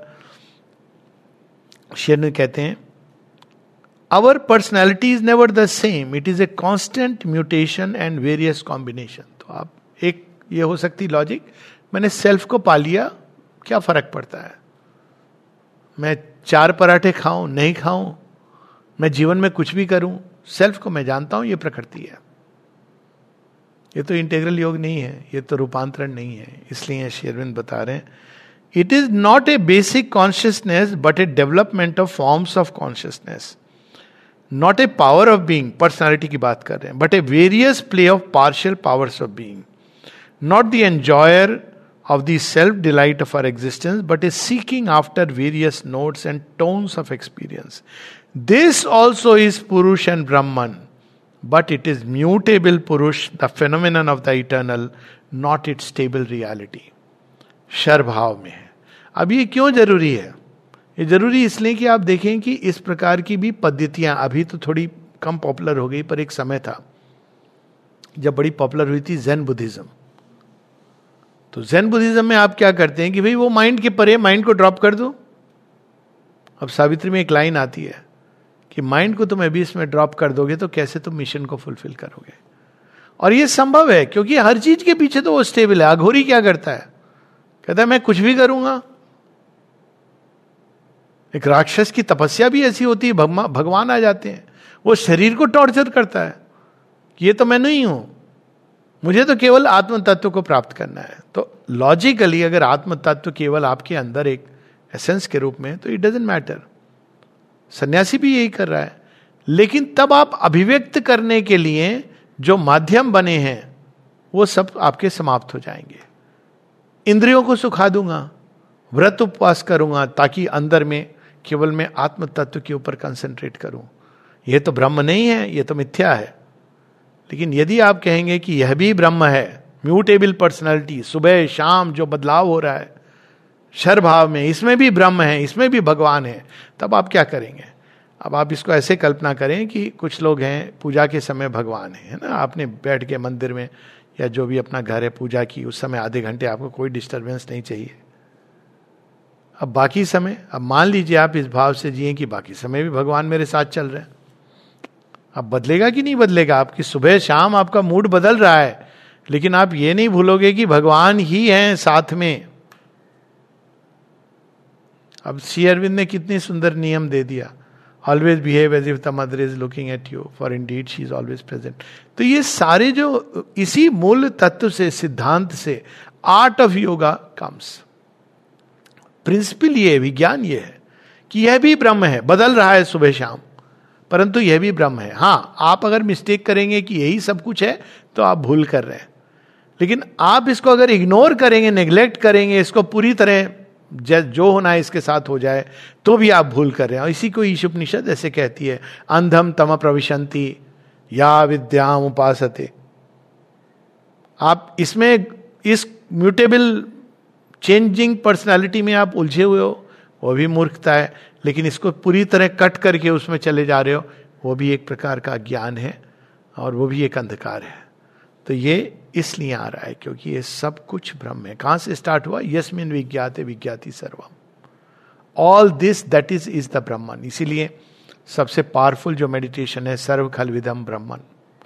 शेरन कहते हैं, our personality is never the same, it is a constant mutation and various combination. तो आप एक ये हो सकती लॉजिक, मैंने सेल्फ को पा लिया, क्या फर्क पड़ता है? मैं चार पराठे खाऊं नहीं खाऊं, मैं जीवन में कुछ भी करूं, सेल्फ को मैं जानता हूं, ये प्रकृति है. ये तो इंटीग्रल योग नहीं है, ये तो रूपांतरण नहीं है. इसलिए श्री अरविंद बता रहे हैं, it is not a basic consciousness but a development of forms of consciousness. Not a power of being, personality की बात कर रहे हैं, but a various play of partial powers of being. Not the enjoyer of the self-delight of our existence, but is seeking after various notes and tones of experience. This also is Purush and Brahman, but it is mutable Purush, the phenomenon of the eternal, not its stable reality. शर भाव में है. अब ये क्यों जरूरी है? ये जरूरी इसलिए कि आप देखें कि इस प्रकार की भी पद्धतियां अभी तो थोड़ी कम पॉपुलर हो गई, पर एक समय था जब बड़ी पॉपुलर हुई थी ज़ेन बुद्धिज्म। तो ज़ेन बुद्धिज्म में आप क्या करते हैं कि भाई वो माइंड के परे, माइंड को ड्रॉप कर दो। अब सावित्री में एक लाइन आती है कि माइंड को तुम अभी इसमें ड्रॉप कर दोगे तो कैसे तुम मिशन को फुलफिल करोगे। और ये संभव है क्योंकि हर चीज के पीछे तो वो स्टेबल है। अघोरी क्या करता है, कहता है मैं कुछ भी करूंगा। एक राक्षस की तपस्या भी ऐसी होती है, भगवान आ जाते हैं, वो शरीर को टॉर्चर करता है कि ये तो मैं नहीं हूं, मुझे तो केवल आत्म तत्व को प्राप्त करना है। तो लॉजिकली अगर आत्म तत्व केवल आपके अंदर एक एसेंस के रूप में, तो इट डजंट मैटर। सन्यासी भी यही कर रहा है। लेकिन तब आप अभिव्यक्त करने के लिए जो माध्यम बने हैं वो सब आपके समाप्त हो जाएंगे। इंद्रियों को सुखा दूंगा, व्रत उपवास करूंगा ताकि अंदर में केवल मैं आत्म तत्व के ऊपर कंसंट्रेट करूं। यह तो ब्रह्म नहीं है, यह तो मिथ्या है। लेकिन यदि आप कहेंगे कि यह भी ब्रह्म है, म्यूटेबल पर्सनालिटी, सुबह शाम जो बदलाव हो रहा है शर भाव में, इसमें भी ब्रह्म है, इसमें भी भगवान है, तब आप क्या करेंगे? अब आप इसको ऐसे कल्पना करें कि कुछ लोग हैं पूजा के समय भगवान है ना, आपने बैठ के मंदिर में या जो भी अपना घर है पूजा की, उस समय आधे घंटे आपको कोई डिस्टरबेंस नहीं चाहिए। अब बाकी समय, अब मान लीजिए आप इस भाव से जिए कि बाकी समय भी भगवान मेरे साथ चल रहे हैं। अब बदलेगा कि नहीं बदलेगा? आपकी सुबह शाम आपका मूड बदल रहा है, लेकिन आप ये नहीं भूलोगे कि भगवान ही हैं साथ में। अब श्री अरविंद ने कितनी सुंदर नियम दे दिया, always behave as if the mother is looking at you for indeed she is always present. तो ये सारे जो इसी मूल तत्व से, सिद्धांत से art of yoga comes. Principle ये, विज्ञान ये है कि यह भी ब्रह्म है, बदल रहा है सुबह शाम, परंतु यह भी ब्रह्म है। हाँ, आप अगर मिस्टेक करेंगे कि यही सब कुछ है तो आप भूल कर रहे हैं। लेकिन आप इसको अगर इग्नोर करेंगे, नेग्लेक्ट करेंगे, इसको पूरी तरह जो होना है इसके साथ हो जाए, तो भी आप भूल कर रहे हैं। और इसी को ईशुपनिषद ऐसे कहती है, अंधम तम प्रविशन्ति या विद्याम उपासते। आप इसमें, इस म्यूटेबल चेंजिंग पर्सनालिटी में आप उलझे हुए हो, वो भी मूर्खता है। लेकिन इसको पूरी तरह कट करके उसमें चले जा रहे हो, वो भी एक प्रकार का ज्ञान है और वो भी एक अंधकार है। तो ये इसलिए आ रहा है क्योंकि ये सब कुछ ब्रह्म है। कहां से स्टार्ट हुआ? यस्मिन् विज्ञाते विज्ञाति सर्वम, all this that is is the Brahman. इसीलिए सबसे पावरफुल जो मेडिटेशन है, सर्व खलविदम ब्रह्मन,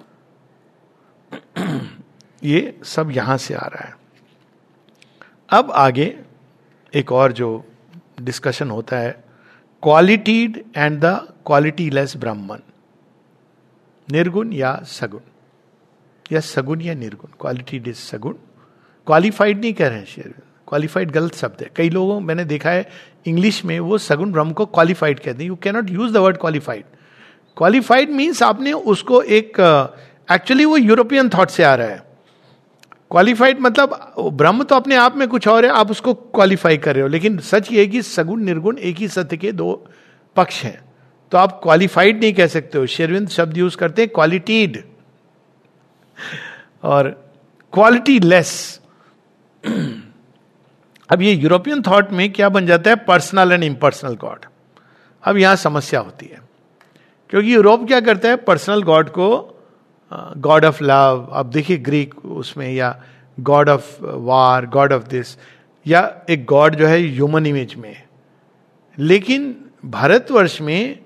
ये सब यहां से आ रहा है। अब आगे एक और जो डिस्कशन होता है, क्वालिटीड एंड द क्वालिटीलेस ब्रह्मन, निर्गुण या सगुण, या सगुण या निर्गुण। क्वालिटीड इज सगुण, क्वालिफाइड नहीं कह रहे हैं शेर, क्वालिफाइड गलत शब्द है। कई लोगों मैंने देखा है इंग्लिश में वो सगुण ब्रह्म को क्वालिफाइड कहते हैं। You can not use the word qualified. Qualified means आपने उसको एक, एक्चुअली uh, वो यूरोपियन थॉट से आ रहा है। क्वालिफाइड मतलब ब्रह्म तो अपने आप में कुछ और है, आप उसको क्वालिफाई कर रहे हो। लेकिन सच ये है कि सगुण निर्गुण एक ही सत्य के दो पक्ष हैं, तो आप क्वालिफाइड नहीं कह सकते हो। शेरविंद शब्द यूज करते हैं क्वालिटीड और क्वालिटी लेस। अब ये यूरोपियन थॉट में क्या बन जाता है? Personal and impersonal God. अब यहां समस्या होती है क्योंकि यूरोप क्या करता है, पर्सनल गॉड को गॉड ऑफ लव, अब देखिए ग्रीक उसमें, या god of war, god of this, या एक गॉड जो है ह्यूमन इमेज में। लेकिन भारतवर्ष में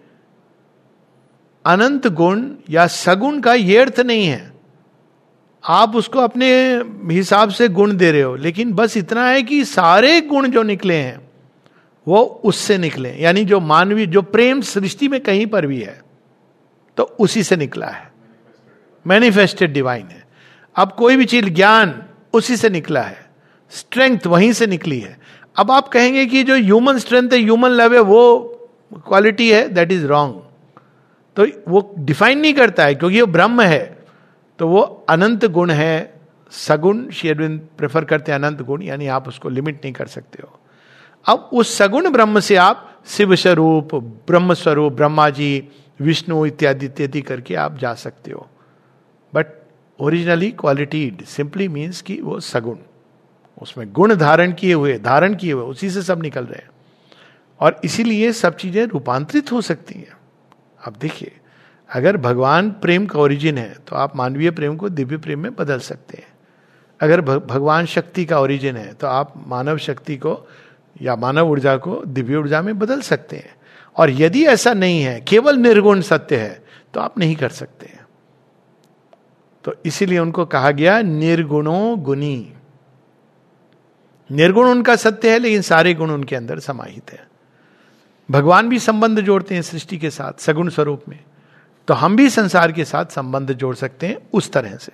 अनंत गुण या सगुण का ये अर्थ नहीं है। आप उसको अपने हिसाब से गुण दे रहे हो, लेकिन बस इतना है कि सारे गुण जो निकले हैं वो उससे निकले, यानी जो मानवीय, जो प्रेम सृष्टि में कहीं पर भी है तो उसी से निकला है, मैनिफेस्टेड डिवाइन है। अब कोई भी चीज, ज्ञान उसी से निकला है, स्ट्रेंथ वहीं से निकली है। अब आप कहेंगे कि जो ह्यूमन स्ट्रेंथ है, ह्यूमन लव है, वो क्वालिटी है, दैट इज रॉन्ग। तो वो डिफाइन नहीं करता है क्योंकि वो ब्रह्म है, तो वो अनंत गुण है। सगुण शेरविंद प्रेफर करते हैं अनंत गुण, यानी आप उसको लिमिट नहीं कर सकते हो। अब उस सगुण ब्रह्म से आप शिव स्वरूप, ब्रह्म स्वरूप, ब्रह्मा जी, विष्णु इत्यादि इत्यादि करके आप जा सकते हो। But originally qualitied simply means कि वो सगुण, उसमें गुण धारण किए हुए, धारण किए हुए, उसी से सब निकल रहे हैं। और इसीलिए सब चीजें रूपांतरित हो सकती हैं. अब देखिए, अगर भगवान प्रेम का ओरिजिन है तो आप मानवीय प्रेम को दिव्य प्रेम में बदल सकते हैं. अगर भगवान शक्ति का ओरिजिन है तो आप मानव शक्ति को या मानव ऊर्जा को दिव्य ऊर्जा में बदल सकते हैं. और यदि ऐसा नहीं है, केवल निर्गुण सत्य है, तो आप नहीं कर सकते हैं. तो इसीलिए उनको कहा गया निर्गुणों गुणी. निर्गुण उनका सत्य है, लेकिन सारे गुण उनके अंदर समाहित है. भगवान भी संबंध जोड़ते हैं सृष्टि के साथ सगुण स्वरूप में, तो हम भी संसार के साथ संबंध जोड़ सकते हैं उस तरह से.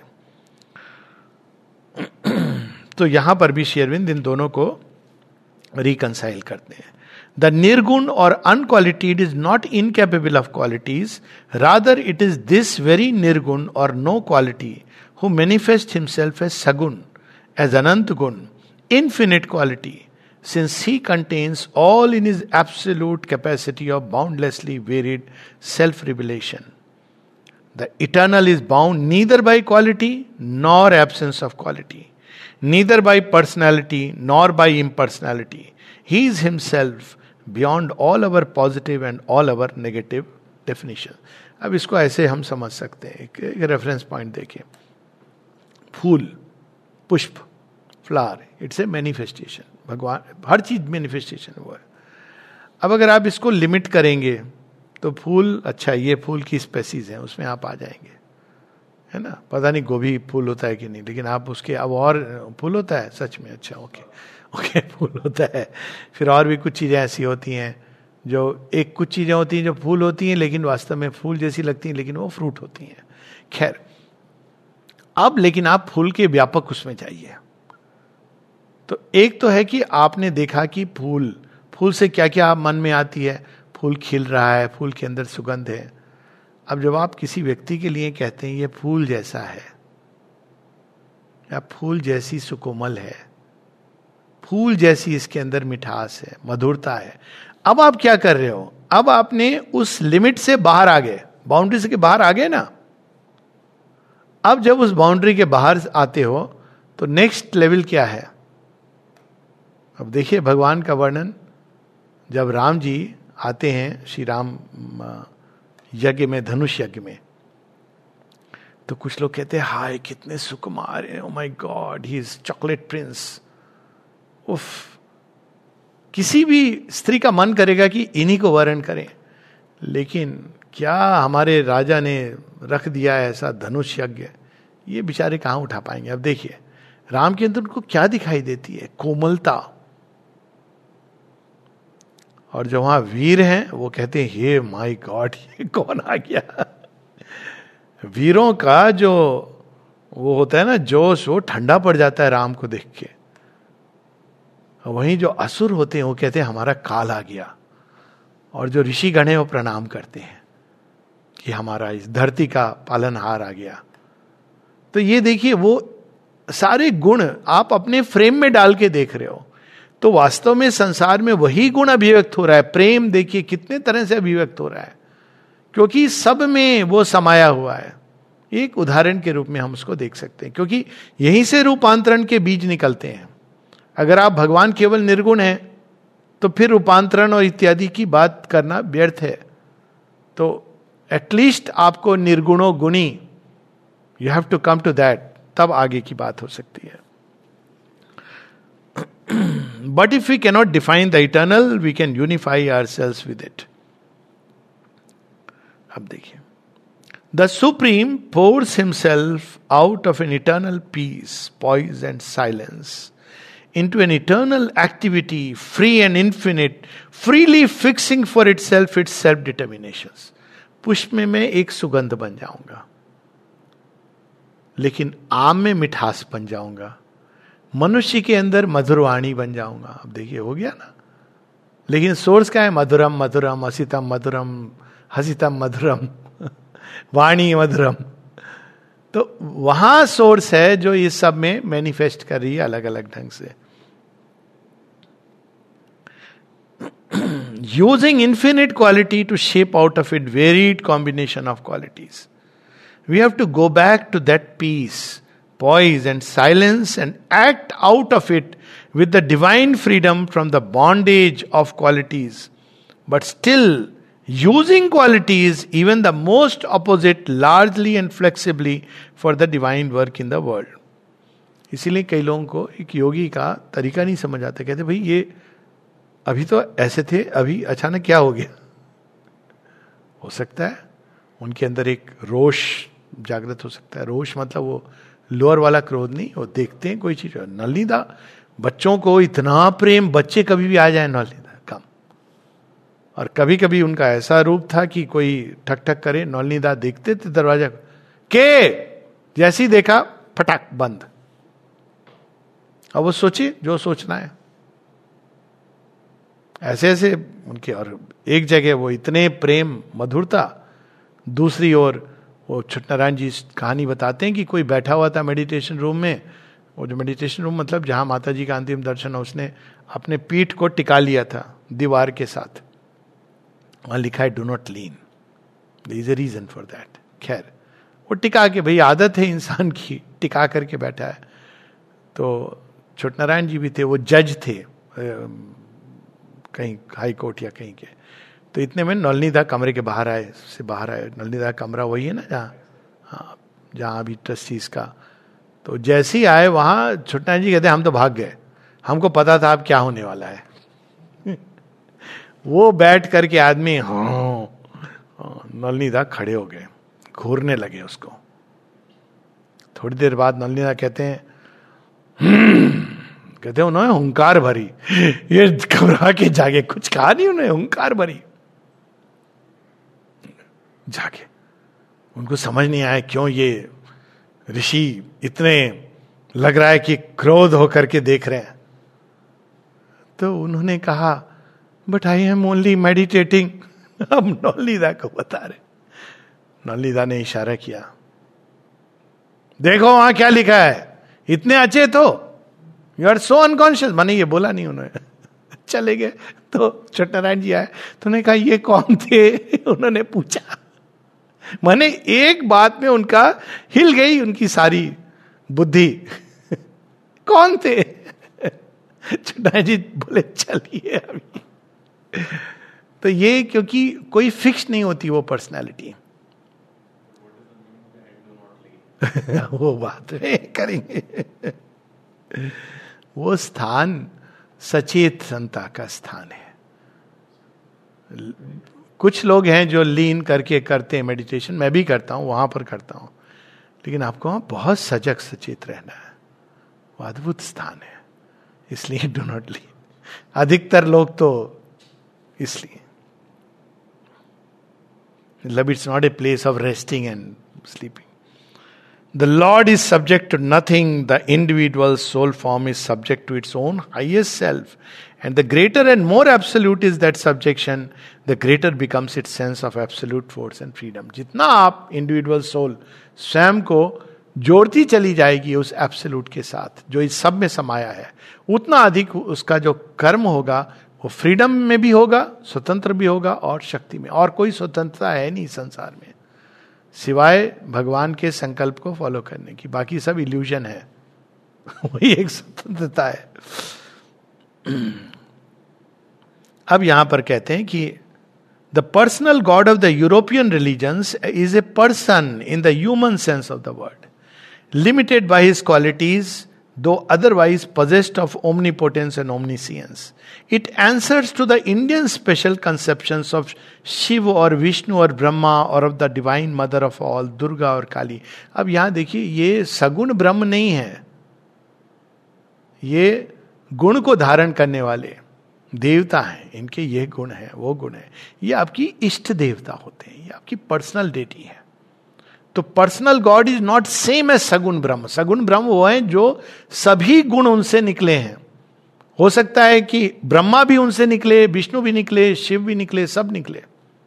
तो यहां पर भी श्री अरविंद इन दोनों को रिकंसाइल करते हैं. द निर्गुण और unqualitied is not incapable of qualities, rather it is this very nirguna और no quality who manifest himself as saguna, as ananta guna, infinite quality, since he contains all in his absolute capacity of boundlessly varied self-revelation. The eternal is bound neither by quality nor absence of quality, neither by personality nor by impersonality. He is himself beyond all our positive and all our negative definition. अब इसको ऐसे हम समझ सकते हैं. एक reference point देखिए. फूल, पुष्प, फ्लावर, इट्स ए मैनिफेस्टेशन. भगवान हर चीज मैनिफेस्टेशन हुआ है. अब अगर आप इसको लिमिट करेंगे तो फूल, अच्छा ये फूल की स्पेसीज हैं, उसमें आप आ जाएंगे, है ना. पता नहीं गोभी फूल होता है कि नहीं, लेकिन आप उसके अब और फूल होता है सच में. अच्छा ओके ओके फूल होता है. फिर और भी कुछ चीजें ऐसी होती हैं जो, एक कुछ चीजें होती हैं जो फूल होती हैं लेकिन वास्तव में फूल जैसी लगती हैं, लेकिन वो फ्रूट होती हैं. खैर, अब लेकिन आप फूल के व्यापक उसमें जाइए. तो एक तो है कि आपने देखा कि फूल, फूल से क्या क्या मन में आती है. फूल खिल रहा है, फूल के अंदर सुगंध है. अब जब आप किसी व्यक्ति के लिए कहते हैं ये फूल जैसा है, या फूल जैसी सुकोमल है, फूल जैसी इसके अंदर मिठास है, मधुरता है, अब आप क्या कर रहे हो? अब आपने उस लिमिट से बाहर आ गए, बाउंड्री से के बाहर आ गए ना. अब जब उस बाउंड्री के बाहर आते हो तो नेक्स्ट लेवल क्या है? अब देखिए भगवान का वर्णन, जब राम जी आते हैं श्री राम यज्ञ में, धनुष यज्ञ में, तो कुछ लोग कहते हैं हाय कितने सुकुमार हैं, oh my god he is chocolate prince. उफ, किसी भी स्त्री का मन करेगा कि इन्हीं को वर्ण करें. लेकिन क्या हमारे राजा ने रख दिया है ऐसा धनुष यज्ञ, ये बेचारे कहां उठा पाएंगे. अब देखिए राम के अंदर उनको क्या दिखाई देती है? कोमलता. और जो वहां वीर हैं वो कहते हैं हे माय गॉड ये कौन आ गया. वीरों का जो वो होता है ना जोश, वो ठंडा पड़ जाता है राम को देख के. वहीं जो असुर होते हैं वो कहते हैं हमारा काल आ गया. और जो ऋषि गण हैं वो प्रणाम करते हैं कि हमारा इस धरती का पालनहार आ गया. तो ये देखिए वो सारे गुण आप अपने फ्रेम में डाल के देख रहे हो, तो वास्तव में संसार में वही गुण अभिव्यक्त हो रहा है. प्रेम देखिए कितने तरह से अभिव्यक्त हो रहा है, क्योंकि सब में वो समाया हुआ है. एक उदाहरण के रूप में हम उसको देख सकते हैं, क्योंकि यहीं से रूपांतरण के बीज निकलते हैं. अगर आप भगवान केवल निर्गुण हैं तो फिर रूपांतरण और इत्यादि की बात करना व्यर्थ है. तो एटलीस्ट आपको निर्गुणों गुणी, you have to come to that, तब आगे की बात हो सकती है. But if we cannot define the eternal, we can unify ourselves with it. अब देखिए, the Supreme pours himself out of an eternal peace, poise and silence into an eternal activity, free and infinite, freely fixing for itself its self-determinations. पुष्प में मैं एक सुगंध बन जाऊंगा, लेकिन आम में मिठास बन जाऊंगा. मनुष्य के अंदर मधुरवाणी बन जाऊंगा. अब देखिए हो गया ना. लेकिन सोर्स क्या है? मधुरम मधुरम हसितम मधुरम हसितम मधुरम वाणी मधुरम. तो वहां सोर्स है जो इस सब में मैनिफेस्ट कर रही है अलग अलग ढंग से. Using infinite quality to shape out of it varied combination of qualities, we have to go back to that peace, poise and silence, and act out of it with the divine freedom from the bondage of qualities but still using qualities, even the most opposite, largely and flexibly for the divine work in the world. इसीलिए कई लोगों को एक योगी का तरीका नहीं समझ आता, कहते भाई ये अभी तो ऐसे थे, अभी अचानक क्या हो गया. हो सकता है उनके अंदर एक रोष जागृत हो सकता है. रोष मतलब वो लोअर वाला क्रोध नहीं, वो देखते हैं कोई चीज. नलिदा बच्चों को इतना प्रेम, बच्चे कभी भी आ जाए नलिदा कम. और कभी कभी उनका ऐसा रूप था कि कोई ठक ठक करे, नलिदा देखते थे दरवाजा के, जैसे ही देखा फटाक बंद. अब वो सोचिए जो सोचना है. ऐसे ऐसे उनके, और एक जगह वो इतने प्रेम मधुरता, दूसरी ओर वो छुटनारायण जी कहानी बताते हैं कि कोई बैठा हुआ था मेडिटेशन रूम में. वो जो मेडिटेशन रूम मतलब जहां माता जी का अंतिम दर्शन है, उसने अपने पीठ को टिका लिया था दीवार के साथ. वहां लिखा है do not lean, there is a reason for that. खैर वो टिका के, भाई आदत है इंसान की, टिका करके बैठा है. तो छुटनारायण जी भी थे, वो जज थे कहीं हाई कोर्ट या कहीं के. तो इतने में नलनीदा कमरे के बाहर आए, से बाहर आए. नलनीदा कमरा वही है ना जहाँ, हाँ जहाँ अभी ट्रस्टीज का. तो जैसे ही आए वहाँ छुटनारायण जी कहते हम तो भाग गए, हमको पता था अब क्या होने वाला है. वो बैठ करके आदमी हाँ, नलनीदा खड़े हो गए, घूरने लगे उसको. थोड़ी देर बाद नलनीदा कहते हैं कहते हैं उन्होंने हुंकार भरी. ये घबरा के जागे, कुछ कहा नहीं उन्होंने, हुंकार भरी जाके. उनको समझ नहीं आया क्यों ये ऋषि इतने लग रहा है कि क्रोध होकर के देख रहे हैं. तो उन्होंने कहा but I am only meditating. अब नलनीदा को बता रहे. नलनीदा ने इशारा किया, देखो वहां क्या लिखा है, इतने अच्छे तो, यू आर सो अनकॉन्शियस. माने ये बोला नहीं उन्होंने. चले गए. तो छुटनारायण जी आए तो उन्होंने कहा ये कौन थे. उन्होंने पूछा. माने एक बात में उनका हिल गई उनकी सारी बुद्धि. कौन थे. छुटनारायण जी बोले चलिए अभी. तो ये क्योंकि कोई फिक्स नहीं होती वो पर्सनालिटी. वो बात में करेंगे. वो स्थान सचेत संता का स्थान है. कुछ लोग हैं जो लीन करके करते हैं मेडिटेशन, मैं भी करता हूं, वहां पर करता हूं, लेकिन आपको वहां बहुत सजग सचेत रहना है. वो अद्भुत स्थान है, इसलिए डू नॉट लीन. अधिकतर लोग तो इसलिए मतलब it's not a place of resting and sleeping. The Lord is subject to nothing. The individual soul form is subject to its own highest self. And the greater and more absolute is that subjection, the greater becomes its sense of absolute force and freedom. जितना आप individual soul स्वयं को जोड़ती चली जाएगी उस absolute के साथ जो इस सब में समाया है, उतना अधिक उसका जो कर्म होगा वो फ्रीडम में भी होगा, स्वतंत्र भी होगा और शक्ति में. और कोई स्वतंत्रता है नहीं संसार में सिवाय भगवान के संकल्प को फॉलो करने की. बाकी सब इल्यूजन है. वही एक स्वतंत्रता है. अब यहां पर कहते हैं कि the personal God of the European religions is a person in the human sense of the word, limited by his qualities though otherwise possessed of omnipotence and omniscience. It answers to the Indian special conceptions of Shiva और विष्णु और ब्रह्मा और of the divine mother of all, Durga और काली. अब यहां देखिए ये सगुण ब्रह्म नहीं है, ये गुण को धारण करने वाले देवता हैं. इनके ये गुण है, वो गुण है. ये आपकी इष्ट देवता होते हैं, ये आपकी पर्सनल डेटी है. तो personal God is not same as saguna Brahman. सगुण ब्रह्म वो है जो सभी गुण उनसे निकले हैं. हो सकता है कि ब्रह्मा भी उनसे निकले, विष्णु भी निकले, शिव भी निकले, सब निकले,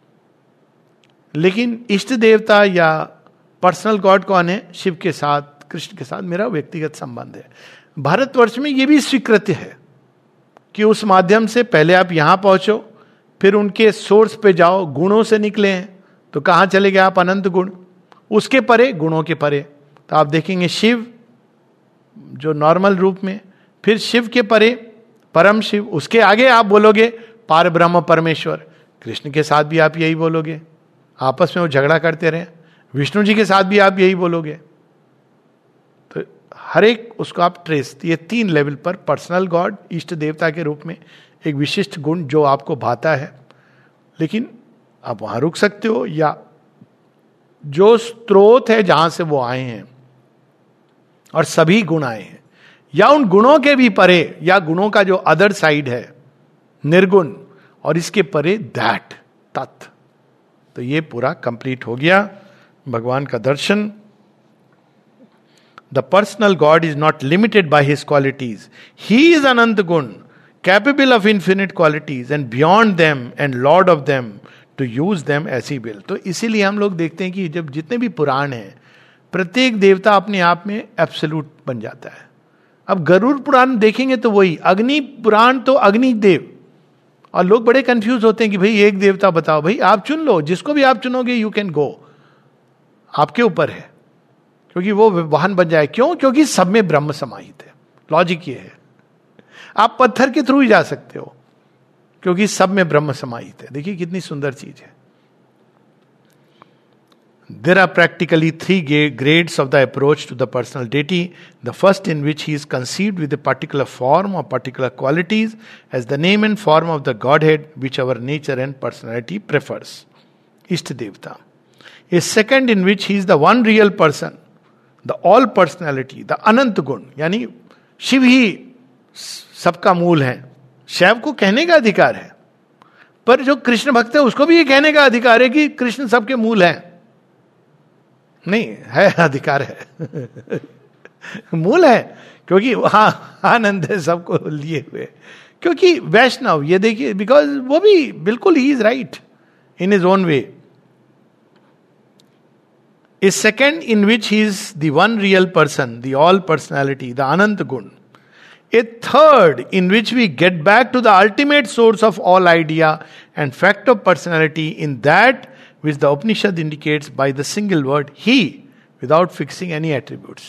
लेकिन इष्ट देवता या पर्सनल गॉड कौन है? शिव के साथ, कृष्ण के साथ मेरा व्यक्तिगत संबंध है. भारतवर्ष में यह भी स्वीकृति है कि उस माध्यम से पहले आप यहां पहुंचो, फिर उनके सोर्स पे जाओ. गुणों से निकले हैं तो कहां चले गए आप? अनंत गुण. उसके परे, गुणों के परे, तो आप देखेंगे शिव जो नॉर्मल रूप में, फिर शिव के परे परम शिव, उसके आगे आप बोलोगे पार ब्रह्म परमेश्वर, कृष्ण के साथ भी आप यही बोलोगे, आपस में वो झगड़ा करते रहे, विष्णु जी के साथ भी आप यही बोलोगे। तो हर एक उसको आप ट्रेस, ये तीन लेवल पर पर्सनल गॉड, इष्ट देवता के रूप में एक विशिष्ट गुण जो आपको भाता है, लेकिन आप वहां रुक सकते हो, या जो स्रोत है जहां से वो आए हैं और सभी गुण आए हैं, या उन गुणों के भी परे, या गुणों का जो अदर साइड है निर्गुण, और इसके परे दैट तत्। तो ये पूरा कंप्लीट हो गया भगवान का दर्शन। The personal God is not limited by his qualities, he is ananta guna, capable of infinite qualities and beyond them and lord of them to use them as he will. तो इसीलिए हम लोग देखते हैं कि जब जितने भी पुराण हैं, प्रत्येक देवता अपने आप में एब्सोल्यूट बन जाता है। अब गरुड़ पुराण देखेंगे तो वही, अग्नि पुराण तो अग्नि देव, और लोग बड़े कंफ्यूज होते हैं कि भाई एक देवता बताओ। भाई आप चुन लो, जिसको भी आप चुनोगे यू कैन गो, आपके ऊपर है, क्योंकि वो वाहन बन जाए। क्यों? क्योंकि सब में ब्रह्म समाहित है। लॉजिक ये है, आप पत्थर के थ्रू ही जा सकते हो क्योंकि सब में ब्रह्म समाहित है। देखिए कितनी सुंदर चीज है। There are practically three grades of the approach to the personal deity. The first, in which he is conceived with a particular form or particular qualities as the name and form of the Godhead which our nature and personality prefers. Ishta Devta. A second, in which he is the one real person, the all personality, the Anant Gun. यानी शिव ही सबका मूल है। शैव को कहने का अधिकार है, पर जो कृष्ण भक्त है उसको भी ये कहने का अधिकार है कि कृष्ण सबके मूल है। नहीं है, अधिकार है मूल है, क्योंकि वहां आनंद है सबको लिए हुए। क्योंकि वैष्णव, ये देखिए, बिकॉज वो भी बिल्कुल he is right in his own way. A second, in which he is the one real person, the all personality, the ananta guna. A third, in which we get back to the ultimate source of all idea and fact of personality, in that which the Upanishad indicates by the single word he, without fixing any attributes.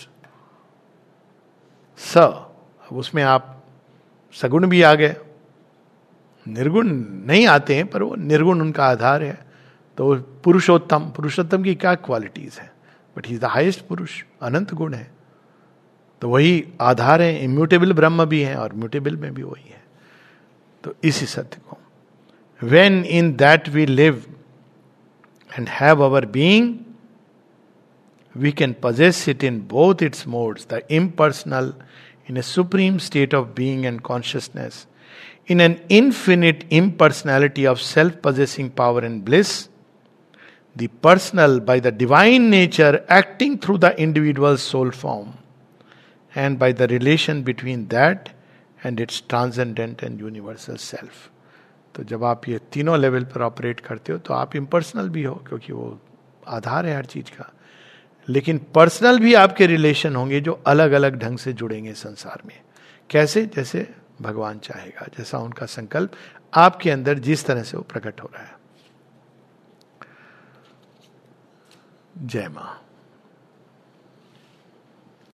स, अब उसमें आप सगुण भी आ गए, निर्गुण नहीं आते हैं, पर वो निर्गुण उनका आधार है। तो पुरुषोत्तम, पुरुषोत्तम की क्या क्वालिटीज है? But he is the highest purusha, ananta गुण है, तो वही आधार है। इम्यूटेबल ब्रह्म भी है और म्यूटेबल में भी वही है। तो इसी सत्य को, when in that we live and have our being, we can possess it in both its modes, the impersonal in a supreme state of being and consciousness, in an infinite impersonality of self-possessing power and bliss, the personal by the divine nature acting through the individual soul form, and by the relation between that and its transcendent and universal self. तो जब आप ये तीनों level पर operate करते हो तो आप इम्पर्सनल भी हो, क्योंकि वो आधार है हर चीज का, लेकिन पर्सनल भी आपके रिलेशन होंगे जो अलग अलग ढंग से जुड़ेंगे संसार में। कैसे? जैसे भगवान चाहेगा, जैसा उनका संकल्प आपके अंदर जिस तरह से वो प्रकट हो रहा है। जय मां।